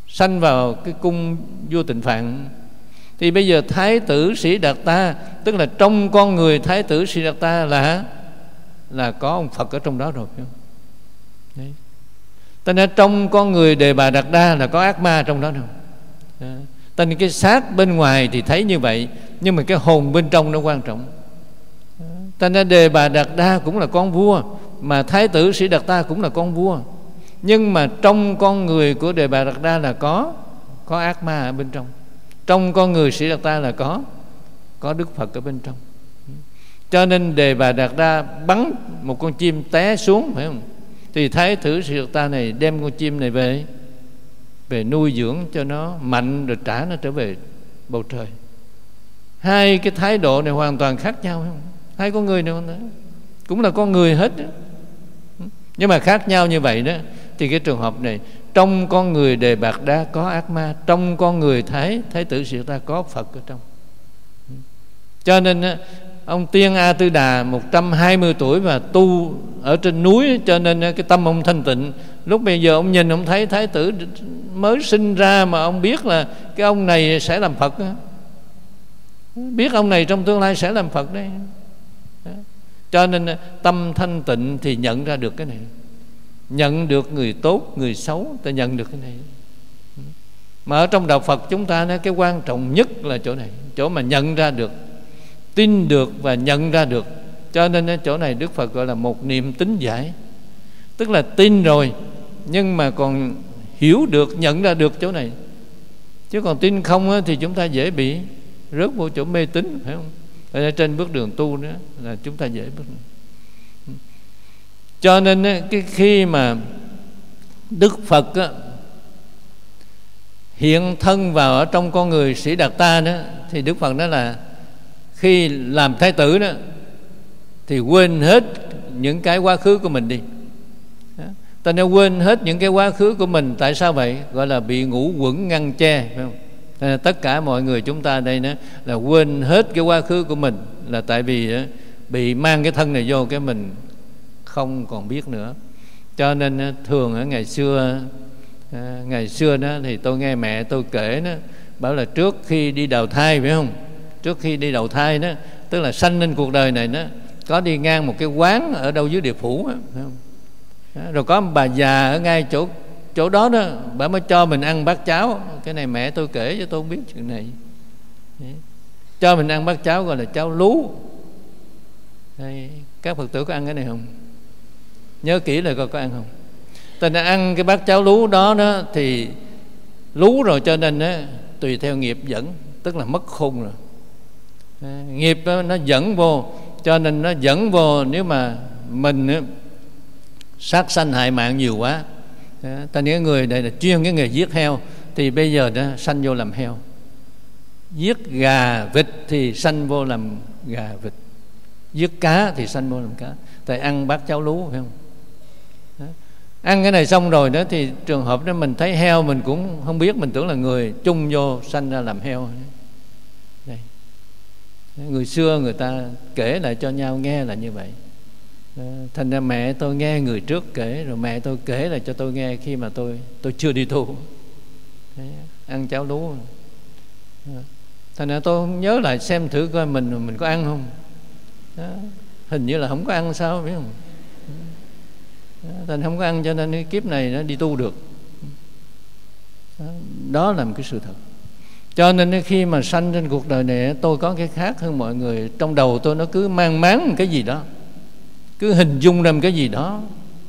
sanh vào cái cung vua Tịnh Phạn. Thì bây giờ Thái tử Sĩ Đạt Ta, tức là trong con người Thái tử Sĩ Đạt Ta là có ông Phật ở trong đó rồi, phải không? Đấy. Cho nên trong con người Đề Bà Đạt Đa là có ác ma trong đó đâu. Cho nên cái xác bên ngoài thì thấy như vậy, nhưng mà cái hồn bên trong nó quan trọng. Cho nên Đề Bà Đạt Đa cũng là con vua, mà Thái tử Sĩ Đạt Ta cũng là con vua. Nhưng mà trong con người của Đề Bà Đạt Đa là có ác ma ở bên trong. Trong con người Sĩ Đạt Ta là có Đức Phật ở bên trong. Cho nên Đề Bà Đạt Đa bắn một con chim té xuống, phải không? Thì Thái tử Sĩ Đạt Ta này đem con chim này về nuôi dưỡng cho nó mạnh, rồi trả nó trở về bầu trời. Hai cái thái độ này hoàn toàn khác nhau, phải không? Hai con người này cũng là con người hết đó. Nhưng mà khác nhau như vậy đó. Thì cái trường hợp này, trong con người Đề Bà Đạt Đa có ác ma, trong con người Thái tử Sĩ Đạt Ta có Phật ở trong. Cho nên ông Tiên A Tư Đà 120 tuổi và tu ở trên núi, cho nên cái tâm ông thanh tịnh. Lúc bây giờ ông nhìn, ông thấy Thái tử mới sinh ra mà ông biết là cái ông này sẽ làm Phật, biết ông này trong tương lai sẽ làm Phật đấy. Cho nên tâm thanh tịnh thì nhận ra được cái này, nhận được người tốt, người xấu, ta nhận được cái này. Mà ở trong đạo Phật chúng ta, cái quan trọng nhất là chỗ này, chỗ mà nhận ra được, tin được và nhận ra được. Cho nên chỗ này Đức Phật gọi là một niệm tín giải. Tức là tin rồi, nhưng mà còn hiểu được, nhận ra được chỗ này. Chứ còn tin không thì chúng ta dễ bị rớt vô chỗ mê tín, phải không? Ở trên bước đường tu đó là chúng ta dễ bước. Cho nên cái khi mà Đức Phật hiện thân vào ở trong con người Sĩ Đạt Ta đó, thì Đức Phật nói là khi làm thái tử đó thì quên hết những cái quá khứ của mình đi. Ta nên quên hết những cái quá khứ của mình. Tại sao vậy? Gọi là bị ngũ quẩn ngăn che, phải không? Tất cả mọi người chúng ta đây đó là quên hết cái quá khứ của mình, là tại vì bị mang cái thân này vô, cái mình không còn biết nữa. Cho nên thường ở ngày xưa đó thì tôi nghe mẹ tôi kể đó, bảo là trước khi đi đầu thai, phải không? Trước khi đi đầu thai đó, tức là sanh lên cuộc đời này đó, có đi ngang một cái quán ở đâu dưới địa phủ đó, phải không? Đó, rồi có một bà già ở ngay chỗ đó đó, bà mới cho mình ăn bát cháo. Cái này mẹ tôi kể cho tôi không biết chuyện này. Đấy. Cho mình ăn bát cháo gọi là cháo lú. Đây, các Phật tử có ăn cái này không? Nhớ kỹ là coi có ăn không. Tên là ăn cái bát cháo lú đó thì lú rồi, cho nên tùy theo nghiệp dẫn, tức là mất khôn rồi. Nghiệp nó dẫn vô, cho nên nó dẫn vô. Nếu mà mình sát sanh hại mạng nhiều quá, ta những người này là chuyên cái nghề giết heo, thì bây giờ nó sanh vô làm heo. Giết gà vịt thì sanh vô làm gà vịt. Giết cá thì sanh vô làm cá. Tại ăn bát cháo lú, phải không? Đó. Ăn cái này xong rồi đó thì trường hợp đó mình thấy heo mình cũng không biết, mình tưởng là người, chung vô sanh ra làm heo. Đây. Người xưa người ta kể lại cho nhau nghe là như vậy. Thành ra mẹ tôi nghe người trước kể, rồi mẹ tôi kể lại cho tôi nghe khi mà tôi chưa đi tu. Đấy, ăn cháo lú. Thành ra tôi không nhớ lại xem thử coi mình có ăn không. Đó. Hình như là không có ăn sao, biết không? Thành không có ăn, cho nên cái kiếp này nó đi tu được. Đó là một cái sự thật. Cho nên khi mà sanh trên cuộc đời này, tôi có cái khác hơn mọi người. Trong đầu tôi nó cứ mang máng một cái gì đó, cứ hình dung ra một cái gì đó.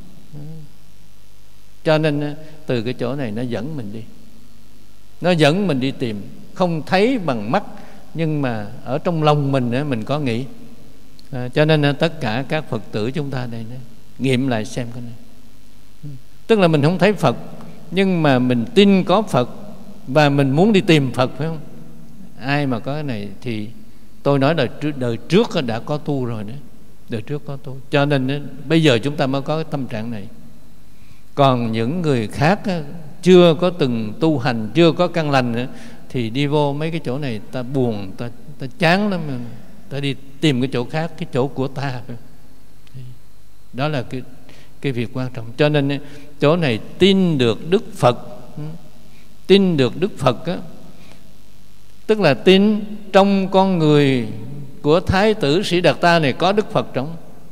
Cho nên từ cái chỗ này nó dẫn mình đi. Nó dẫn mình đi tìm. Không thấy bằng mắt, nhưng mà ở trong lòng mình có nghĩ. Cho nên tất cả các Phật tử chúng ta đây nghiệm lại xem cái này. Tức là mình không thấy Phật, nhưng mà mình tin có Phật, và mình muốn đi tìm Phật, phải không? Ai mà có cái này thì tôi nói đời trước đã có tu rồi đấy. Đời trước có tu. Cho nên bây giờ chúng ta mới có cái tâm trạng này. Còn những người khác chưa có từng tu hành, chưa có căn lành nữa, thì đi vô mấy cái chỗ này ta buồn, ta chán lắm. Ta đi tìm cái chỗ khác, cái chỗ của ta. Đó là cái việc quan trọng. Cho nên chỗ này tin được Đức Phật, tin được Đức Phật á, tức là tin trong con người của Thái tử Sĩ Đạt Ta này có Đức Phật trong.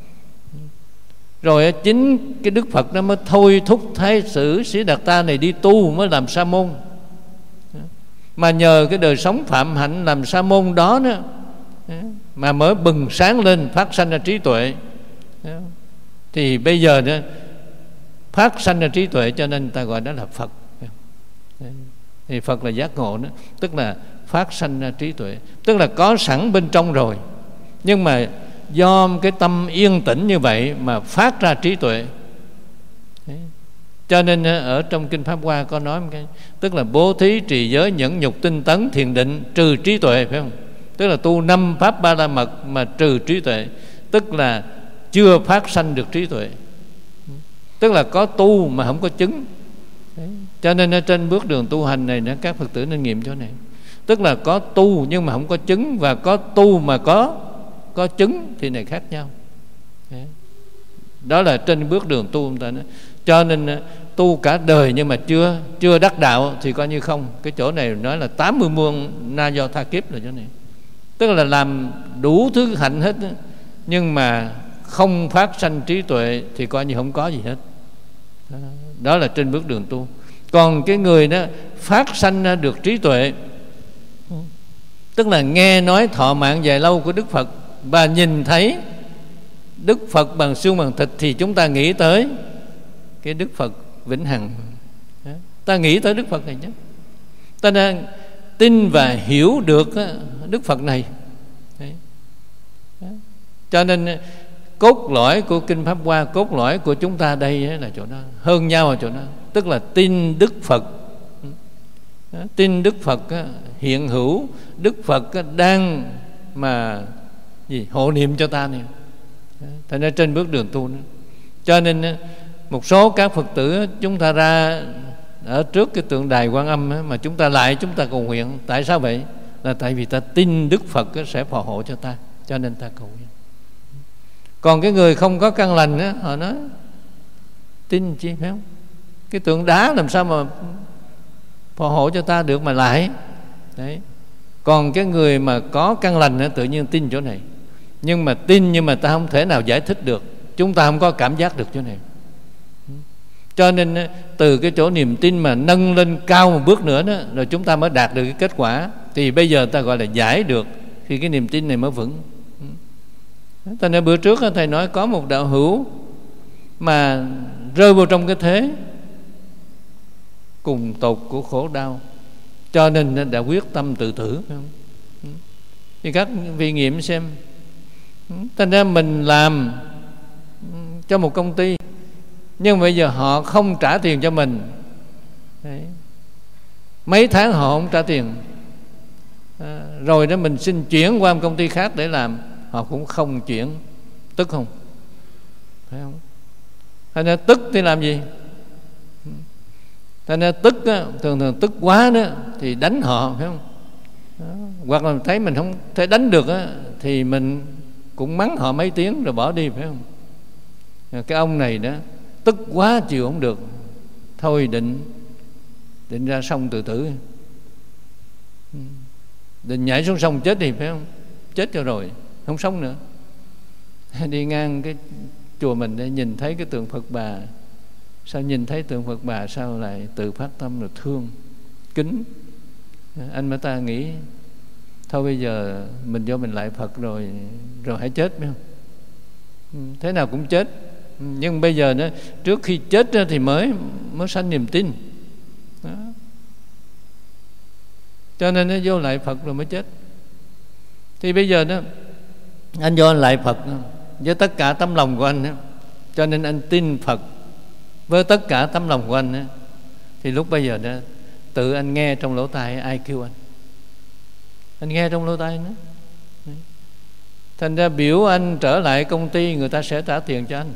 Rồi chính cái Đức Phật nó mới thôi thúc Thái tử Sĩ Đạt Ta này đi tu, mới làm sa môn. Mà nhờ cái đời sống phạm hạnh làm sa môn đó mà mới bừng sáng lên, phát sanh ra trí tuệ. Thì bây giờ đó phát sanh ra trí tuệ, cho nên ta gọi đó là Phật. Thì Phật là giác ngộ đó, tức là phát sanh ra trí tuệ, tức là có sẵn bên trong rồi, nhưng mà do cái tâm yên tĩnh như vậy mà phát ra trí tuệ. Đấy. Cho nên ở trong Kinh Pháp Hoa có nói một cái, tức là bố thí, trì giới, nhẫn nhục, tinh tấn, thiền định, trừ trí tuệ, phải không? Tức là tu 5 pháp ba la mật mà trừ trí tuệ, tức là chưa phát sanh được trí tuệ, tức là có tu mà không có chứng. Đấy. Cho nên ở trên bước đường tu hành này các Phật tử nên nghiệm chỗ này, tức là có tu nhưng mà không có chứng, và có tu mà có chứng thì này khác nhau. Đấy. Đó là trên bước đường tu người ta nói. Cho nên tu cả đời nhưng mà chưa đắc đạo thì coi như không. Cái chỗ này nói là 80 muôn na do tha kiếp là chỗ này, tức là làm đủ thứ hạnh hết đó, nhưng mà không phát sanh trí tuệ thì coi như không có gì hết. Đó là trên bước đường tu. Còn cái người đó phát sanh ra được trí tuệ, tức là nghe nói thọ mạng dài lâu của Đức Phật và nhìn thấy Đức Phật bằng xương bằng thịt, thì chúng ta nghĩ tới cái Đức Phật vĩnh hằng. Ta nghĩ tới Đức Phật này chứ. Ta đang tin và hiểu được Đức Phật này. Cho nên cốt lõi của Kinh Pháp Hoa, cốt lõi của chúng ta đây là chỗ đó, hơn nhau ở chỗ đó, tức là tin Đức Phật. Tin Đức Phật hiện hữu, Đức Phật đang mà hộ niệm cho ta này. Thành ra trên bước đường tu nữa. Cho nên một số các Phật tử chúng ta ra ở trước cái tượng đài Quan Âm mà chúng ta cầu nguyện. Tại sao vậy? Là tại vì ta tin Đức Phật sẽ phò hộ cho ta, cho nên ta cầu nguyện. Còn cái người không có căn lành họ nói tin chi, phải không? Cái tượng đá làm sao mà phò hộ cho ta được mà lại. Đấy. Còn cái người mà có căn lành tự nhiên tin chỗ này, nhưng mà tin nhưng mà ta không thể nào giải thích được, chúng ta không có cảm giác được chỗ này. Cho nên từ cái chỗ niềm tin mà nâng lên cao một bước nữa đó, rồi chúng ta mới đạt được cái kết quả. Thì bây giờ ta gọi là giải được, thì cái niềm tin này mới vững. Cho nên bữa trước thầy nói có một đạo hữu mà rơi vào trong cái thế cùng tột của khổ đau, cho nên đã quyết tâm tự tử. Thì các vị nghiệm xem, thành ra mình làm cho một công ty, nhưng bây giờ họ không trả tiền cho mình. Đấy. Mấy tháng họ không trả tiền, rồi đó mình xin chuyển qua một công ty khác để làm, họ cũng không chuyển. Tức không? Phải không? Thành ra tức thì làm gì? Thành ra tức thường tức quá đó thì đánh họ, phải không? Đó. Hoặc là thấy mình không thể đánh được thì mình cũng mắng họ mấy tiếng rồi bỏ đi, phải không? Cái ông này đó tức quá chịu không được, thôi định ra sông tự tử, định nhảy xuống sông chết đi, phải không? Chết cho rồi không sống nữa. Đi ngang cái chùa mình để nhìn thấy cái tượng Phật Bà, sao nhìn thấy tượng Phật Bà sao lại tự phát tâm rồi thương kính. Anh mà ta nghĩ thôi bây giờ mình vô mình lại Phật rồi hãy chết, phải không? Thế nào cũng chết. Nhưng bây giờ đó, trước khi chết thì mới sanh niềm tin đó. Cho nên nó vô lại Phật rồi mới chết. Thì bây giờ đó anh vô lại Phật với tất cả tấm lòng của anh đó. Cho nên anh tin Phật với tất cả tấm lòng của anh đó. Thì lúc bây giờ đó tự anh nghe trong lỗ tai ai kêu anh nghe trong lỗ tai nó. Thành ra biểu anh trở lại công ty, người ta sẽ trả tiền cho anh,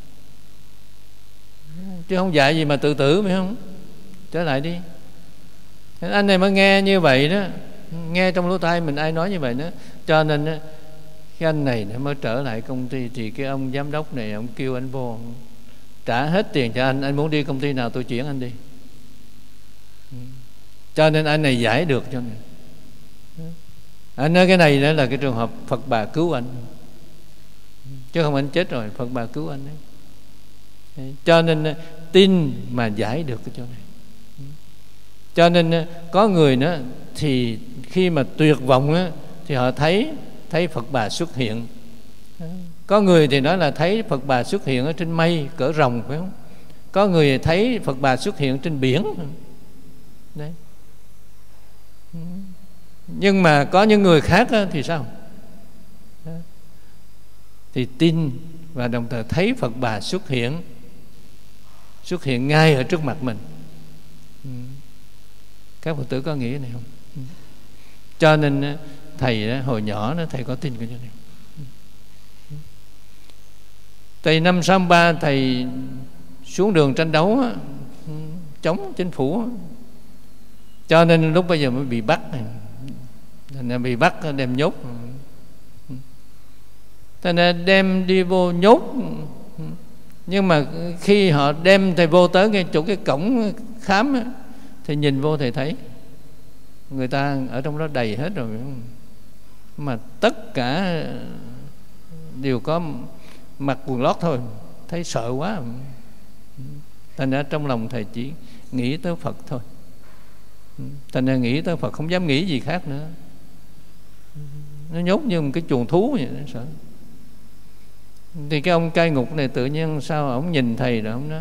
chứ không dạy gì mà tự tử, phải không? Trở lại đi. Anh này mới nghe như vậy đó, nghe trong lỗ tai mình ai nói như vậy đó. Cho nên cái anh này nó mới trở lại công ty. Thì cái ông giám đốc này ông kêu anh vô, trả hết tiền cho anh muốn đi công ty nào tôi chuyển anh đi. cho nên anh này giải được cho nên. Anh nói cái này đó là cái trường hợp Phật Bà cứu anh, chứ không anh chết rồi, Phật Bà cứu anh đấy. Cho nên tin mà giải được cái chỗ này. Cho nên có người đó thì khi mà tuyệt vọng đó, thì họ thấy Phật Bà xuất hiện. Có người thì nói là thấy Phật Bà xuất hiện ở trên mây cỡ rồng, phải không? Có người thấy Phật Bà xuất hiện trên biển đấy. Nhưng mà có những người khác thì sao? Thì tin và đồng thời thấy Phật Bà xuất hiện ngay ở trước mặt mình. Các Phật tử có nghĩ này không? Cho nên thầy hồi nhỏ thầy có tin cái này. Thầy năm 63 thầy xuống đường tranh đấu chống chính phủ, cho nên lúc bây giờ mới bị bắt này. Thành bị bắt đem nhốt, thành ra đem đi vô nhốt. Nhưng mà khi họ đem thầy vô tới cái chỗ cái cổng khám á, thì nhìn vô thầy thấy người ta ở trong đó đầy hết rồi, mà tất cả đều có mặc quần lót thôi. Thấy sợ quá, thành ra trong lòng thầy chỉ nghĩ tới Phật thôi. Thành ra nghĩ tới Phật, không dám nghĩ gì khác nữa. Nó nhốt như một cái chuồng thú vậy, nó sợ. Thì cái ông cai ngục này tự nhiên sao ông nhìn thầy rồi ông nói,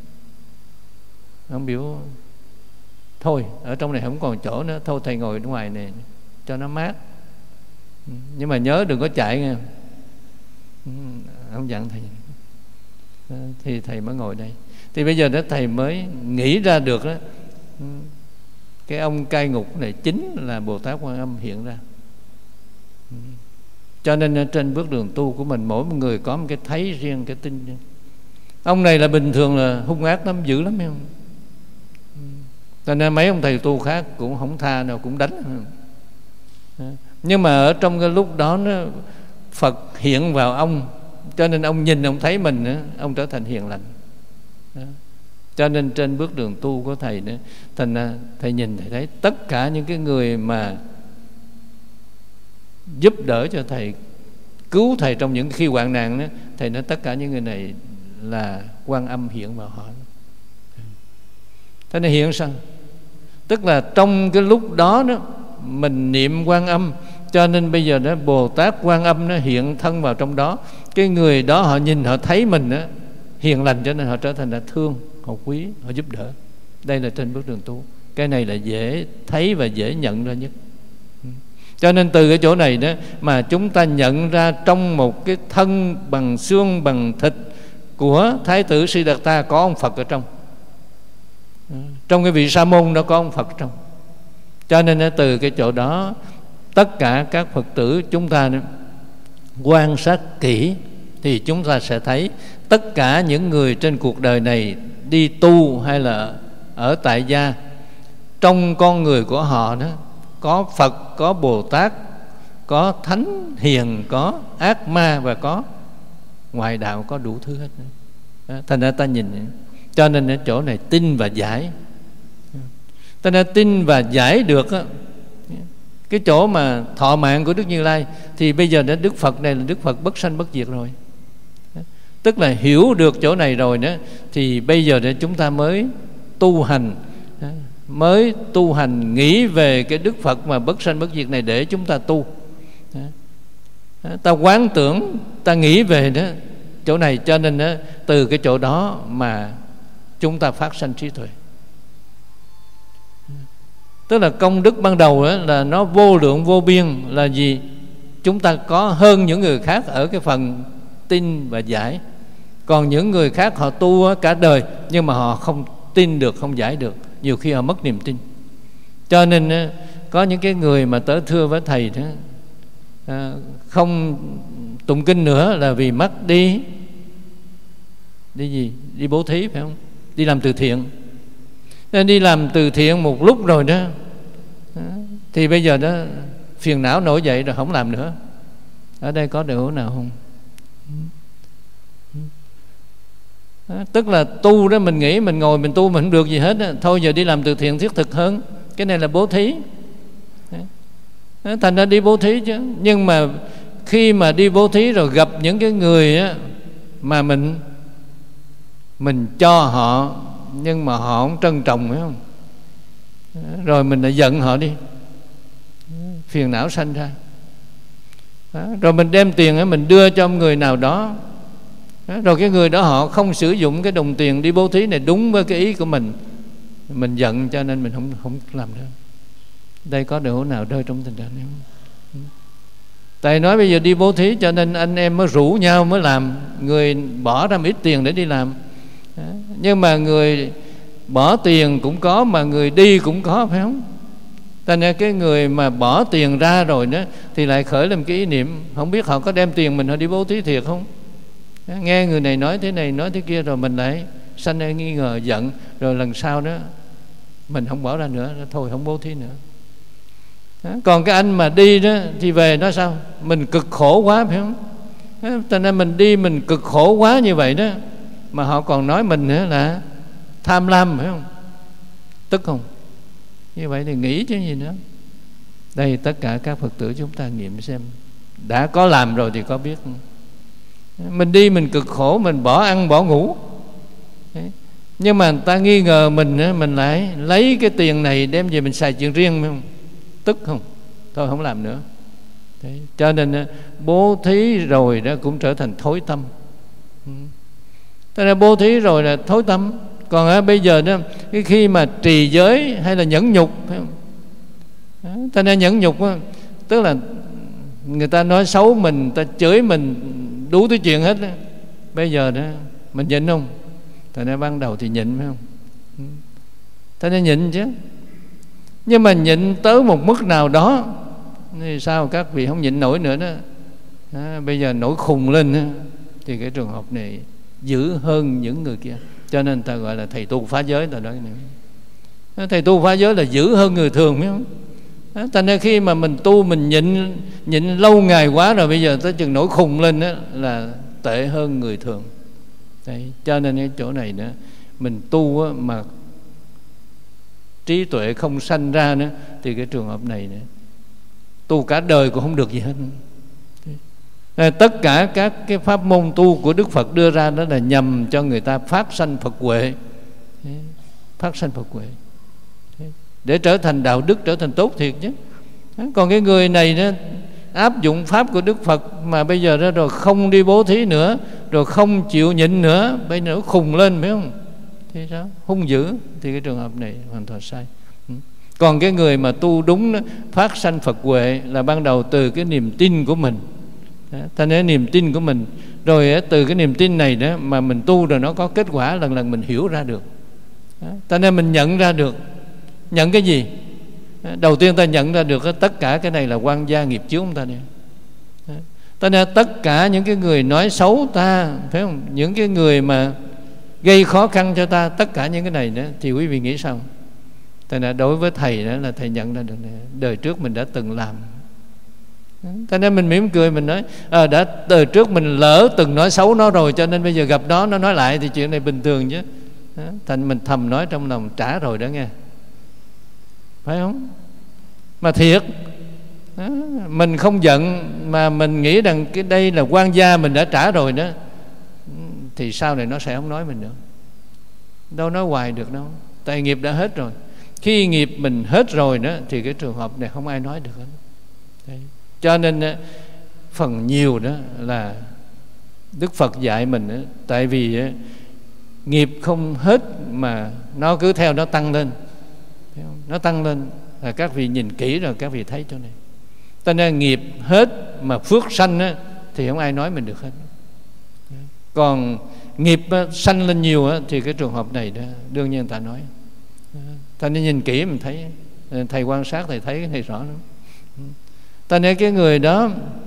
ông biểu thôi ở trong này không còn chỗ nữa, thôi thầy ngồi ở ngoài này cho nó mát, nhưng mà nhớ đừng có chạy nghe. Ông dặn thầy. Thì thầy mới ngồi đây. Thì bây giờ đó thầy mới nghĩ ra được đó, cái ông cai ngục này chính là Bồ Tát Quan Âm hiện ra. Cho nên trên bước đường tu của mình, mỗi một người có một cái thấy riêng, cái tin riêng. Ông này là bình thường là hung ác lắm, dữ lắm, thấy không? Cho nên mấy ông thầy tu khác cũng không tha nào, cũng đánh. Nhưng mà ở trong cái lúc đó Phật hiện vào ông, cho nên ông nhìn, ông thấy mình, ông trở thành hiền lành. Cho nên trên bước đường tu của thầy nữa, thành thầy nhìn thầy thấy tất cả những cái người mà giúp đỡ cho thầy, cứu thầy trong những khi hoạn nạn đó, thầy nói tất cả những người này là Quan Âm hiện vào họ. Thế này hiện sao? Tức là trong cái lúc đó mình niệm Quan Âm, cho nên bây giờ đó Bồ Tát Quan Âm nó hiện thân vào trong đó. Cái người đó họ nhìn, họ thấy mình hiền lành, cho nên họ trở thành là thương, họ quý, họ giúp đỡ. Đây là trên bước đường tu. Cái này là dễ thấy và dễ nhận ra nhất. Cho nên từ cái chỗ này đó mà chúng ta nhận ra trong một cái thân bằng xương bằng thịt của Thái tử Siddhartha có ông Phật ở trong. Trong cái vị Sa môn đó có ông Phật trong. Cho nên từ cái chỗ đó tất cả các Phật tử chúng ta quan sát kỹ thì chúng ta sẽ thấy tất cả những người trên cuộc đời này đi tu hay là ở tại gia, trong con người của họ đó có Phật, có Bồ Tát, có Thánh Hiền, có ác ma và có ngoại đạo, có đủ thứ hết. Thành ra ta nhìn, cho nên ở chỗ này tin và giải. Ta nên tin và giải được cái chỗ mà thọ mạng của Đức Như Lai, thì bây giờ đến Đức Phật này là Đức Phật bất sanh bất diệt rồi. Tức là hiểu được chỗ này rồi đó, thì bây giờ để chúng ta mới tu hành, nghĩ về cái Đức Phật mà bất sanh bất diệt này để chúng ta tu. Ta quán tưởng, ta nghĩ về đó chỗ này, cho nên đó, từ cái chỗ đó mà chúng ta phát sanh trí tuệ. Tức là công đức ban đầu đó là nó vô lượng vô biên. Là gì? Chúng ta có hơn những người khác ở cái phần tin và giải. Còn những người khác họ tu cả đời, nhưng mà họ không tin được, không giải được. Nhiều khi họ mất niềm tin. Cho nên có những cái người mà tới thưa với thầy đó, không tụng kinh nữa là vì mất đi gì? Đi bố thí, phải không? Đi làm từ thiện. Nên đi làm từ thiện một lúc rồi đó, thì bây giờ đó phiền não nổi dậy rồi không làm nữa. Ở đây có điều nào không? Tức là tu đó, mình nghĩ mình ngồi mình tu mình không được gì hết đó. Thôi giờ đi làm từ thiện thiết thực hơn. Cái này là bố thí. Thành ra đi bố thí chứ. Nhưng mà khi mà đi bố thí rồi gặp những cái người á, mà mình cho họ nhưng mà họ không trân trọng, phải không? Rồi mình lại giận họ đi, phiền não sanh ra. Rồi mình đem tiền ấy, mình đưa cho người nào đó, rồi cái người đó họ không sử dụng cái đồng tiền đi bố thí này đúng với cái ý của mình giận, cho nên mình không làm được. Đây có điều nào rơi trong tình trạng này không? Tại nói bây giờ đi bố thí cho nên anh em mới rủ nhau mới làm. Người bỏ ra một ít tiền để đi làm, nhưng mà người bỏ tiền cũng có, mà người đi cũng có, phải không? Cho nên cái người mà bỏ tiền ra rồi đó thì lại khởi lên cái ý niệm, không biết họ có đem tiền mình họ đi bố thí thiệt không. Nghe người này nói thế này nói thế kia, rồi mình lại sanh ra nghi ngờ, giận. Rồi lần sau đó mình không bỏ ra nữa, thôi không bố thí nữa. Còn cái anh mà đi đó thì về nói sao? Mình cực khổ quá, phải không? Cho nên mình đi mình cực khổ quá như vậy đó, mà họ còn nói mình nữa là tham lam, phải không? Tức không? Như vậy thì nghĩ chứ gì nữa. Đây tất cả các Phật tử chúng ta nghiệm xem, đã có làm rồi thì có biết. Mình đi mình cực khổ, mình bỏ ăn bỏ ngủ, nhưng mà người ta nghi ngờ mình lại lấy cái tiền này đem về mình xài chuyện riêng, phải không? Tức không? Thôi không làm nữa. Đấy. Cho nên bố thí rồi đó cũng trở thành thối tâm. Cho nên bố thí rồi là thối tâm. Còn bây giờ đó, cái khi mà trì giới hay là nhẫn nhục, phải không? Cho nên nhẫn nhục đó, tức là người ta nói xấu mình, người ta chửi mình đủ thứ chuyện hết đó. Bây giờ đó mình nhịn không? Cho nên ban đầu thì nhịn, phải không? Cho nên nhịn chứ. Nhưng mà nhịn tới một mức nào đó thì sao các vị không nhịn nổi nữa đó. Bây giờ nổi khùng lên đó, thì cái trường hợp này dữ hơn những người kia. Cho nên ta gọi là thầy tu phá giới. Ta nói này, thầy tu phá giới là dữ hơn người thường, phải không? Thành ra khi mà mình tu mình nhịn lâu ngày quá rồi, bây giờ tới chừng nổi khùng lên đó, là tệ hơn người thường. Đấy. Cho nên cái chỗ này nữa, mình tu á, mà trí tuệ không sanh ra nữa, thì cái trường hợp này nữa, tu cả đời cũng không được gì hết. Tất cả các cái pháp môn tu của Đức Phật đưa ra đó là nhằm cho người ta phát sanh Phật huệ, phát sanh Phật huệ, để trở thành đạo đức, trở thành tốt thiệt chứ. Còn cái người này đó, áp dụng pháp của Đức Phật mà bây giờ đó rồi không đi bố thí nữa, rồi không chịu nhịn nữa, bây giờ nó khùng lên, phải không? Thì sao? Hung dữ. Thì cái trường hợp này hoàn toàn sai. Còn cái người mà tu đúng đó, phát sanh Phật huệ là ban đầu từ cái niềm tin của mình. Ta nói niềm tin của mình, rồi từ cái niềm tin này đó mà mình tu rồi nó có kết quả, lần lần mình hiểu ra được. Ta nên mình nhận ra được. Nhận cái gì? Đầu tiên ta nhận ra được tất cả cái này là quan gia nghiệp chướng chúng ta đây. Ta nên tất cả những cái người nói xấu ta, phải không? Những cái người mà gây khó khăn cho ta, tất cả những cái này đó, thì quý vị nghĩ sao? Ta nên đối với thầy đó là thầy nhận ra được này, đời trước mình đã từng làm. Cho nên mình mỉm cười, mình nói đã đời trước mình lỡ từng nói xấu nó rồi, cho nên bây giờ gặp nó nói lại thì chuyện này bình thường chứ. Thành mình thầm nói trong lòng trả rồi đó nghe, phải không? Mà thiệt, mình không giận mà mình nghĩ rằng cái đây là quan gia mình đã trả rồi đó, thì sau này nó sẽ không nói mình nữa. Đâu nói hoài được đâu, tại nghiệp đã hết rồi. Khi nghiệp mình hết rồi đó thì cái trường hợp này không ai nói được hết. Đấy. Cho nên phần nhiều đó là Đức Phật dạy mình đó, tại vì nghiệp không hết mà nó cứ theo nó tăng lên. Nó tăng lên là các vị nhìn kỹ rồi các vị thấy chỗ này. Cho nên nghiệp hết mà phước sanh á, thì không ai nói mình được hết. Còn nghiệp sanh lên nhiều á, thì cái trường hợp này đó, đương nhiên ta nói. Ta nên nhìn kỹ mình thấy. Thầy quan sát thầy thấy cái này rõ lắm. Ta nên cái người đó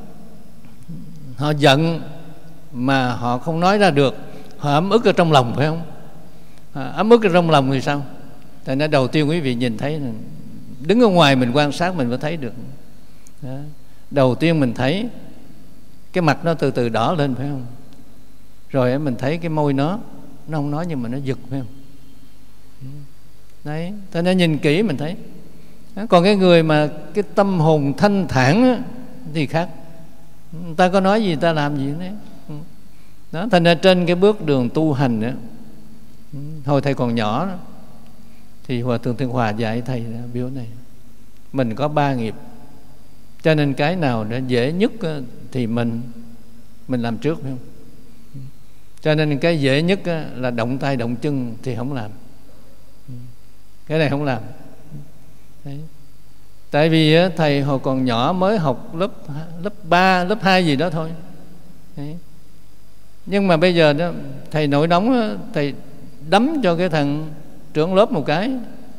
họ giận mà họ không nói ra được, họ ấm ức ở trong lòng, phải không? Ấm ức ở trong lòng thì sao? Tại nên đầu tiên quý vị nhìn thấy, đứng ở ngoài mình quan sát mình mới thấy được. Đó. Đầu tiên mình thấy cái mặt nó từ từ đỏ lên, phải không? Rồi mình thấy cái môi nó không nói nhưng mà nó giật, phải không? Đấy, ta nên nhìn kỹ mình thấy. Còn cái người mà cái tâm hồn thanh thản á, thì khác. Người ta có nói gì người ta làm gì đấy. Đó, thành ra trên cái bước đường tu hành đó, hồi thầy còn nhỏ đó, thì Hòa Thượng Thiên Hòa dạy thầy biểu này: mình có 3 nghiệp, cho nên cái nào nó dễ nhất thì mình làm trước, phải không? Cho nên cái dễ nhất là động tay động chân thì không làm, cái này không làm. Đấy. Tại vì thầy hồi còn nhỏ mới học lớp 3, lớp 2 gì đó thôi. Đấy. Nhưng mà bây giờ đó, thầy nổi nóng, thầy đấm cho cái thằng trưởng lớp một cái,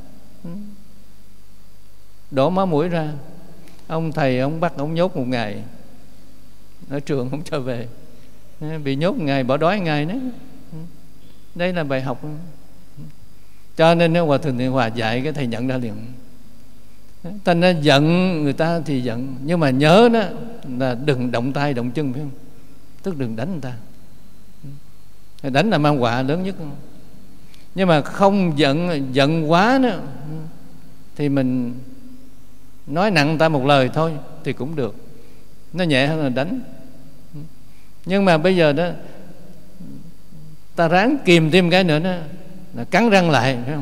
đổ máu mũi ra. Ông thầy ông bắt ông nhốt 1 ngày ở trường, không cho về, bị nhốt 1 ngày, bỏ đói 1 ngày đấy. Đây là bài học. Cho nên Hòa Thượng Thiện Hòa dạy cái thầy nhận ra liền. Thành ra giận người ta thì giận, nhưng mà nhớ đó là đừng động tay động chân, phải không? Tức đừng đánh người ta. Đánh là mang họa lớn nhất. Nhưng mà không giận quá đó, thì mình nói nặng người ta một lời thôi thì cũng được, nó nhẹ hơn là đánh. Nhưng mà bây giờ đó ta ráng kìm thêm cái nữa đó, là cắn răng lại, phải không?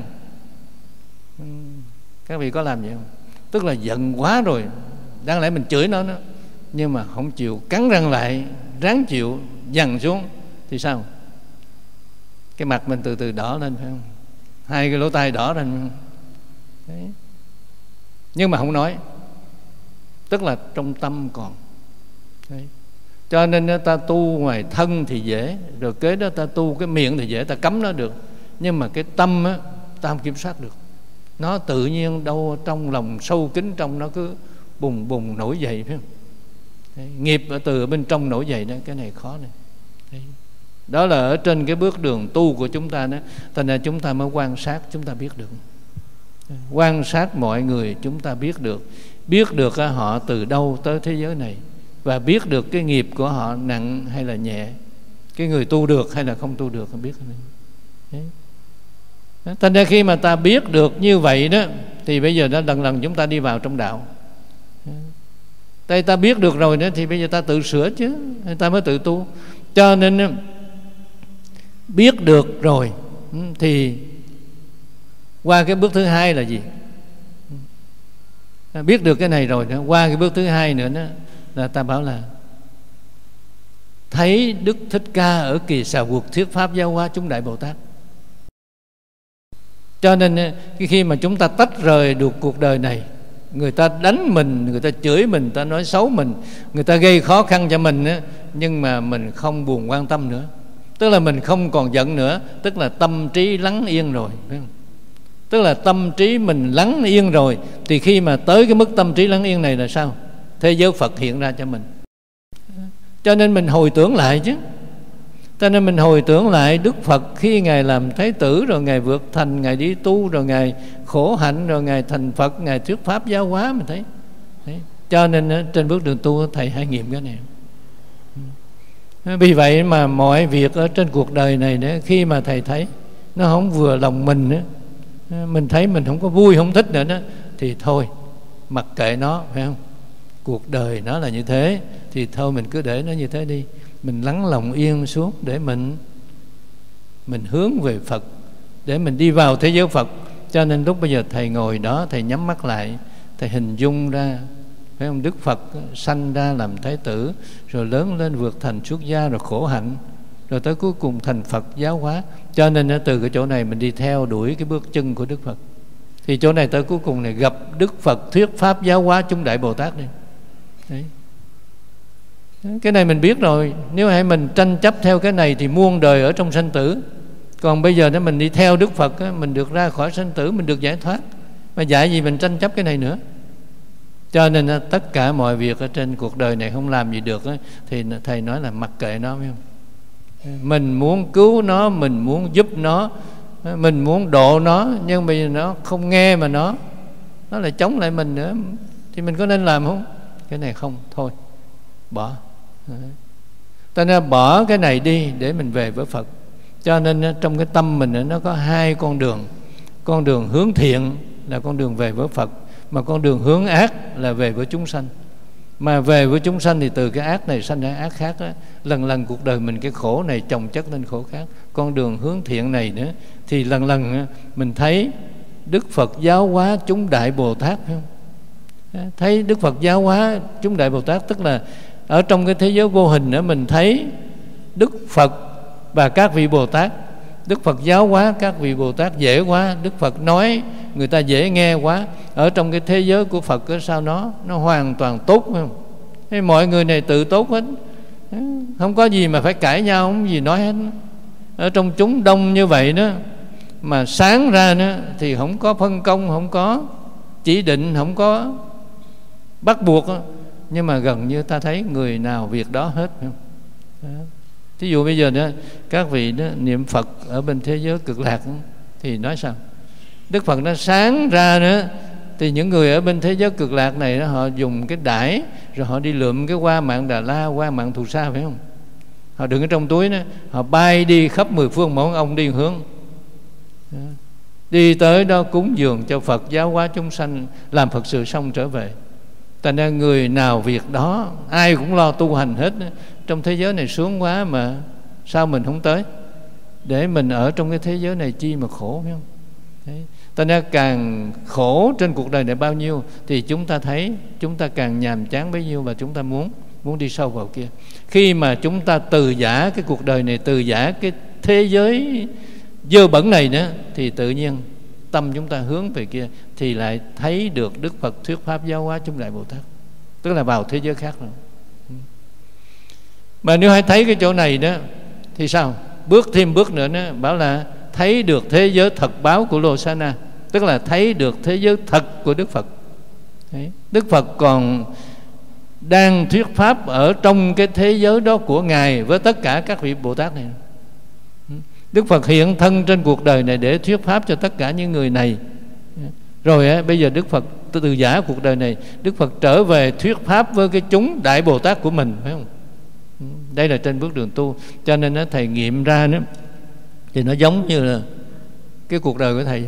Các vị có làm vậy không? Tức là giận quá rồi, đáng lẽ mình chửi nó đó, nhưng mà không chịu, cắn răng lại, ráng chịu dằn xuống thì sao? Cái mặt mình từ từ đỏ lên, phải không? 2 cái lỗ tai đỏ lên. Đấy. Nhưng mà không nói, tức là trong tâm còn. Đấy. Cho nên ta tu ngoài thân thì dễ, rồi kế đó ta tu cái miệng thì dễ, ta cấm nó được. Nhưng mà cái tâm á, ta không kiểm soát được. Nó tự nhiên đâu trong lòng sâu kín trong nó cứ bùng bùng nổi dậy, phải không? Đấy. Nghiệp ở từ bên trong nổi dậy đó, cái này khó này. Đấy. Đó là ở trên cái bước đường tu của chúng ta đó. Thành ra chúng ta mới quan sát, chúng ta biết được. Quan sát mọi người chúng ta biết được họ từ đâu tới thế giới này, và biết được cái nghiệp của họ nặng hay là nhẹ, cái người tu được hay là không tu được, không biết. Thành ra khi mà ta biết được như vậy đó, thì bây giờ đó lần lần chúng ta đi vào trong đạo. Tại ta biết được rồi đó, thì bây giờ ta tự sửa chứ, ta mới tự tu. Cho nên biết được rồi thì qua cái bước thứ 2 là gì? Biết được cái này rồi đó, qua cái bước thứ 2 nữa đó, là ta bảo là thấy Đức Thích Ca ở Kỳ Xà Quật thuyết pháp giáo hóa chúng Đại Bồ Tát. Cho nên khi mà chúng ta tách rời được cuộc đời này, người ta đánh mình, người ta chửi mình, người ta nói xấu mình, người ta gây khó khăn cho mình á, nhưng mà mình không buồn quan tâm nữa, tức là mình không còn giận nữa, tức là tâm trí lắng yên rồi, phải không? Tức là tâm trí mình lắng yên rồi, thì khi mà tới cái mức tâm trí lắng yên này là sao? Thế giới Phật hiện ra cho mình. Cho nên mình hồi tưởng lại chứ. Cho nên mình hồi tưởng lại Đức Phật khi Ngài làm Thái tử, rồi Ngài vượt thành, Ngài đi tu, rồi Ngài khổ hạnh, rồi Ngài thành Phật, Ngài thuyết pháp giáo hóa, mình thấy. Đấy. Cho nên trên bước đường tu thầy hay nghiệm cái này. Vì vậy mà mọi việc ở trên cuộc đời này đó, khi mà thầy thấy nó không vừa lòng mình đó, mình thấy mình không có vui, không thích nữa đó, thì thôi mặc kệ nó, phải không? Cuộc đời nó là như thế, thì thôi mình cứ để nó như thế đi. Mình lắng lòng yên xuống để mình hướng về Phật, để mình đi vào thế giới Phật. Cho nên lúc bây giờ thầy ngồi đó, thầy nhắm mắt lại, thầy hình dung ra, phải không? Đức Phật sanh ra làm Thái tử, rồi lớn lên vượt thành xuất gia, rồi khổ hạnh, rồi tới cuối cùng thành Phật giáo hóa. Cho nên từ cái chỗ này mình đi theo đuổi cái bước chân của Đức Phật, thì chỗ này tới cuối cùng này gặp Đức Phật thuyết pháp giáo hóa chúng Đại Bồ Tát đi. Đấy. Cái này mình biết rồi. Nếu hãy mình tranh chấp theo cái này thì muôn đời ở trong sanh tử. Còn bây giờ nếu mình đi theo Đức Phật, mình được ra khỏi sanh tử, mình được giải thoát. Mà dạy gì mình tranh chấp cái này nữa. Cho nên tất cả mọi việc ở trên cuộc đời này không làm gì được, thì thầy nói là mặc kệ nó, phải không? Mình muốn cứu nó, mình muốn giúp nó, mình muốn độ nó, nhưng bây giờ nó không nghe, mà nó lại chống lại mình nữa, thì mình có nên làm không? Cái này không, thôi bỏ. Ta nên bỏ cái này đi để mình về với Phật. Cho nên trong cái tâm mình nó có 2 con đường. Con đường hướng thiện là con đường về với Phật, mà con đường hướng ác là về với chúng sanh. Mà về với chúng sanh thì từ cái ác này sanh ra ác khác đó. Lần lần cuộc đời mình cái khổ này chồng chất lên khổ khác. Con đường hướng thiện này nữa thì lần lần mình thấy Đức Phật giáo hóa chúng Đại Bồ Tát, phải không? Thấy Đức Phật giáo hóa chúng Đại Bồ Tát, tức là ở trong cái thế giới vô hình nữa mình thấy Đức Phật và các vị Bồ Tát. Đức Phật giáo hóa các vị Bồ Tát dễ quá, Đức Phật nói người ta dễ nghe quá. Ở trong cái thế giới của Phật đó, sao nó hoàn toàn tốt, phải không? Thế mọi người này tự tốt hết, không có gì mà phải cãi nhau, không gì nói hết. Ở trong chúng đông như vậy đó mà sáng ra nữa thì không có phân công, không có chỉ định, không có bắt buộc đó. Nhưng mà gần như ta thấy người nào việc đó hết, phải không? Thí dụ bây giờ đó các vị đó niệm Phật ở bên thế giới cực lạc đó, thì nói sao? Đức Phật nó sáng ra nữa thì những người ở bên thế giới cực lạc này đó, họ dùng cái đải rồi họ đi lượm cái hoa mạng Đà La, hoa mạng Thù Sa, phải không? Họ đựng ở trong túi đó, họ bay đi khắp mười phương, mỗi ông đi hướng đó. Đi tới đó cúng dường cho Phật, giáo hóa chúng sanh, làm Phật sự xong trở về. Thành ra người nào việc đó, ai cũng lo tu hành hết đó. Trong thế giới này sướng quá mà sao mình không tới? Để mình ở trong cái thế giới này chi mà khổ, phải không? Đấy. Thành ra càng khổ trên cuộc đời này bao nhiêu thì chúng ta thấy chúng ta càng nhàm chán bấy nhiêu, và chúng ta muốn đi sâu vào kia. Khi mà chúng ta từ giả cái cuộc đời này, từ giả cái thế giới dơ bẩn này nữa, thì tự nhiên tâm chúng ta hướng về kia thì lại thấy được Đức Phật thuyết pháp giáo hóa chúng Đại Bồ Tát, tức là vào thế giới khác rồi. Mà nếu hãy thấy cái chỗ này đó thì sao? Bước thêm bước nữa đó, bảo là thấy được thế giới thật báo của Lô Sa Na, tức là thấy được thế giới thật của Đức Phật. Đấy. Đức Phật còn đang thuyết pháp ở trong cái thế giới đó của Ngài với tất cả các vị Bồ Tát này. Đức Phật hiện thân trên cuộc đời này để thuyết pháp cho tất cả những người này. Rồi bây giờ Đức Phật từ giả cuộc đời này, Đức Phật trở về thuyết pháp với cái chúng Đại Bồ Tát của mình, phải không? Đây là trên bước đường tu. Cho nên thầy nghiệm ra nữa thì nó giống như là cái cuộc đời của thầy.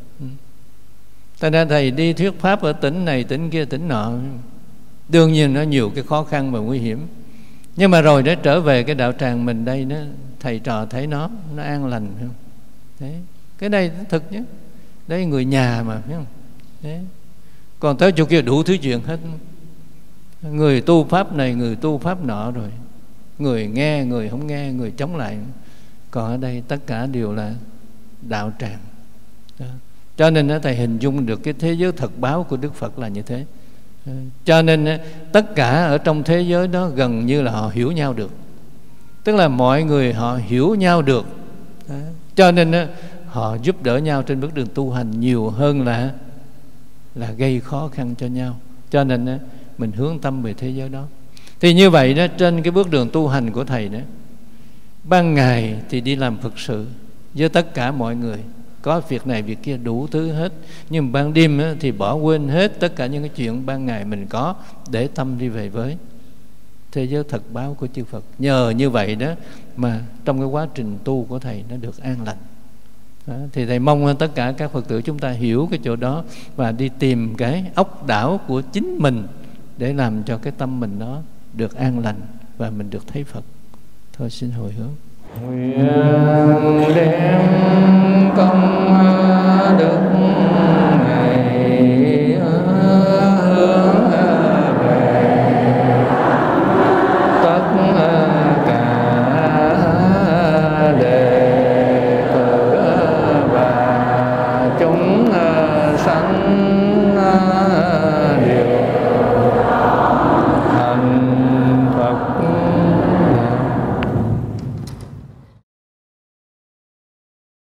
Cho nên thầy đi thuyết pháp ở tỉnh này, tỉnh kia, tỉnh nọ, đương nhiên nó nhiều cái khó khăn và nguy hiểm. Nhưng mà rồi nó trở về cái đạo tràng mình đây đó, thầy trò thấy nó an lành, phải không? Đấy. Cái này nó thực nhé. Đấy, người nhà mà, phải không? Đấy. Còn tới chỗ kia đủ thứ chuyện hết. Người tu pháp này, người tu pháp nọ, rồi người nghe, người không nghe, người chống lại. Còn ở đây tất cả đều là đạo tràng đó. Cho nên thầy hình dung được cái thế giới thật báo của Đức Phật là như thế. Cho nên tất cả ở trong thế giới đó gần như là họ hiểu nhau được, tức là mọi người họ hiểu nhau được đó. Cho nên họ giúp đỡ nhau trên bước đường tu hành nhiều hơn là gây khó khăn cho nhau. Cho nên mình hướng tâm về thế giới đó. Thì như vậy đó, trên cái bước đường tu hành của thầy đó, ban ngày thì đi làm Phật sự với tất cả mọi người, có việc này việc kia đủ thứ hết. Nhưng ban đêm thì bỏ quên hết tất cả những cái chuyện ban ngày mình có, để tâm đi về với thế giới thật báo của chư Phật. Nhờ như vậy đó mà trong cái quá trình tu của thầy nó được an lành đó. Thì thầy mong tất cả các Phật tử chúng ta hiểu cái chỗ đó và đi tìm cái ốc đảo của chính mình để làm cho cái tâm mình nó được an lành và mình được thấy Phật. Thôi xin hồi hướng. Nguyện đem công đức này hướng về tất cả đệ tử và chúng sanh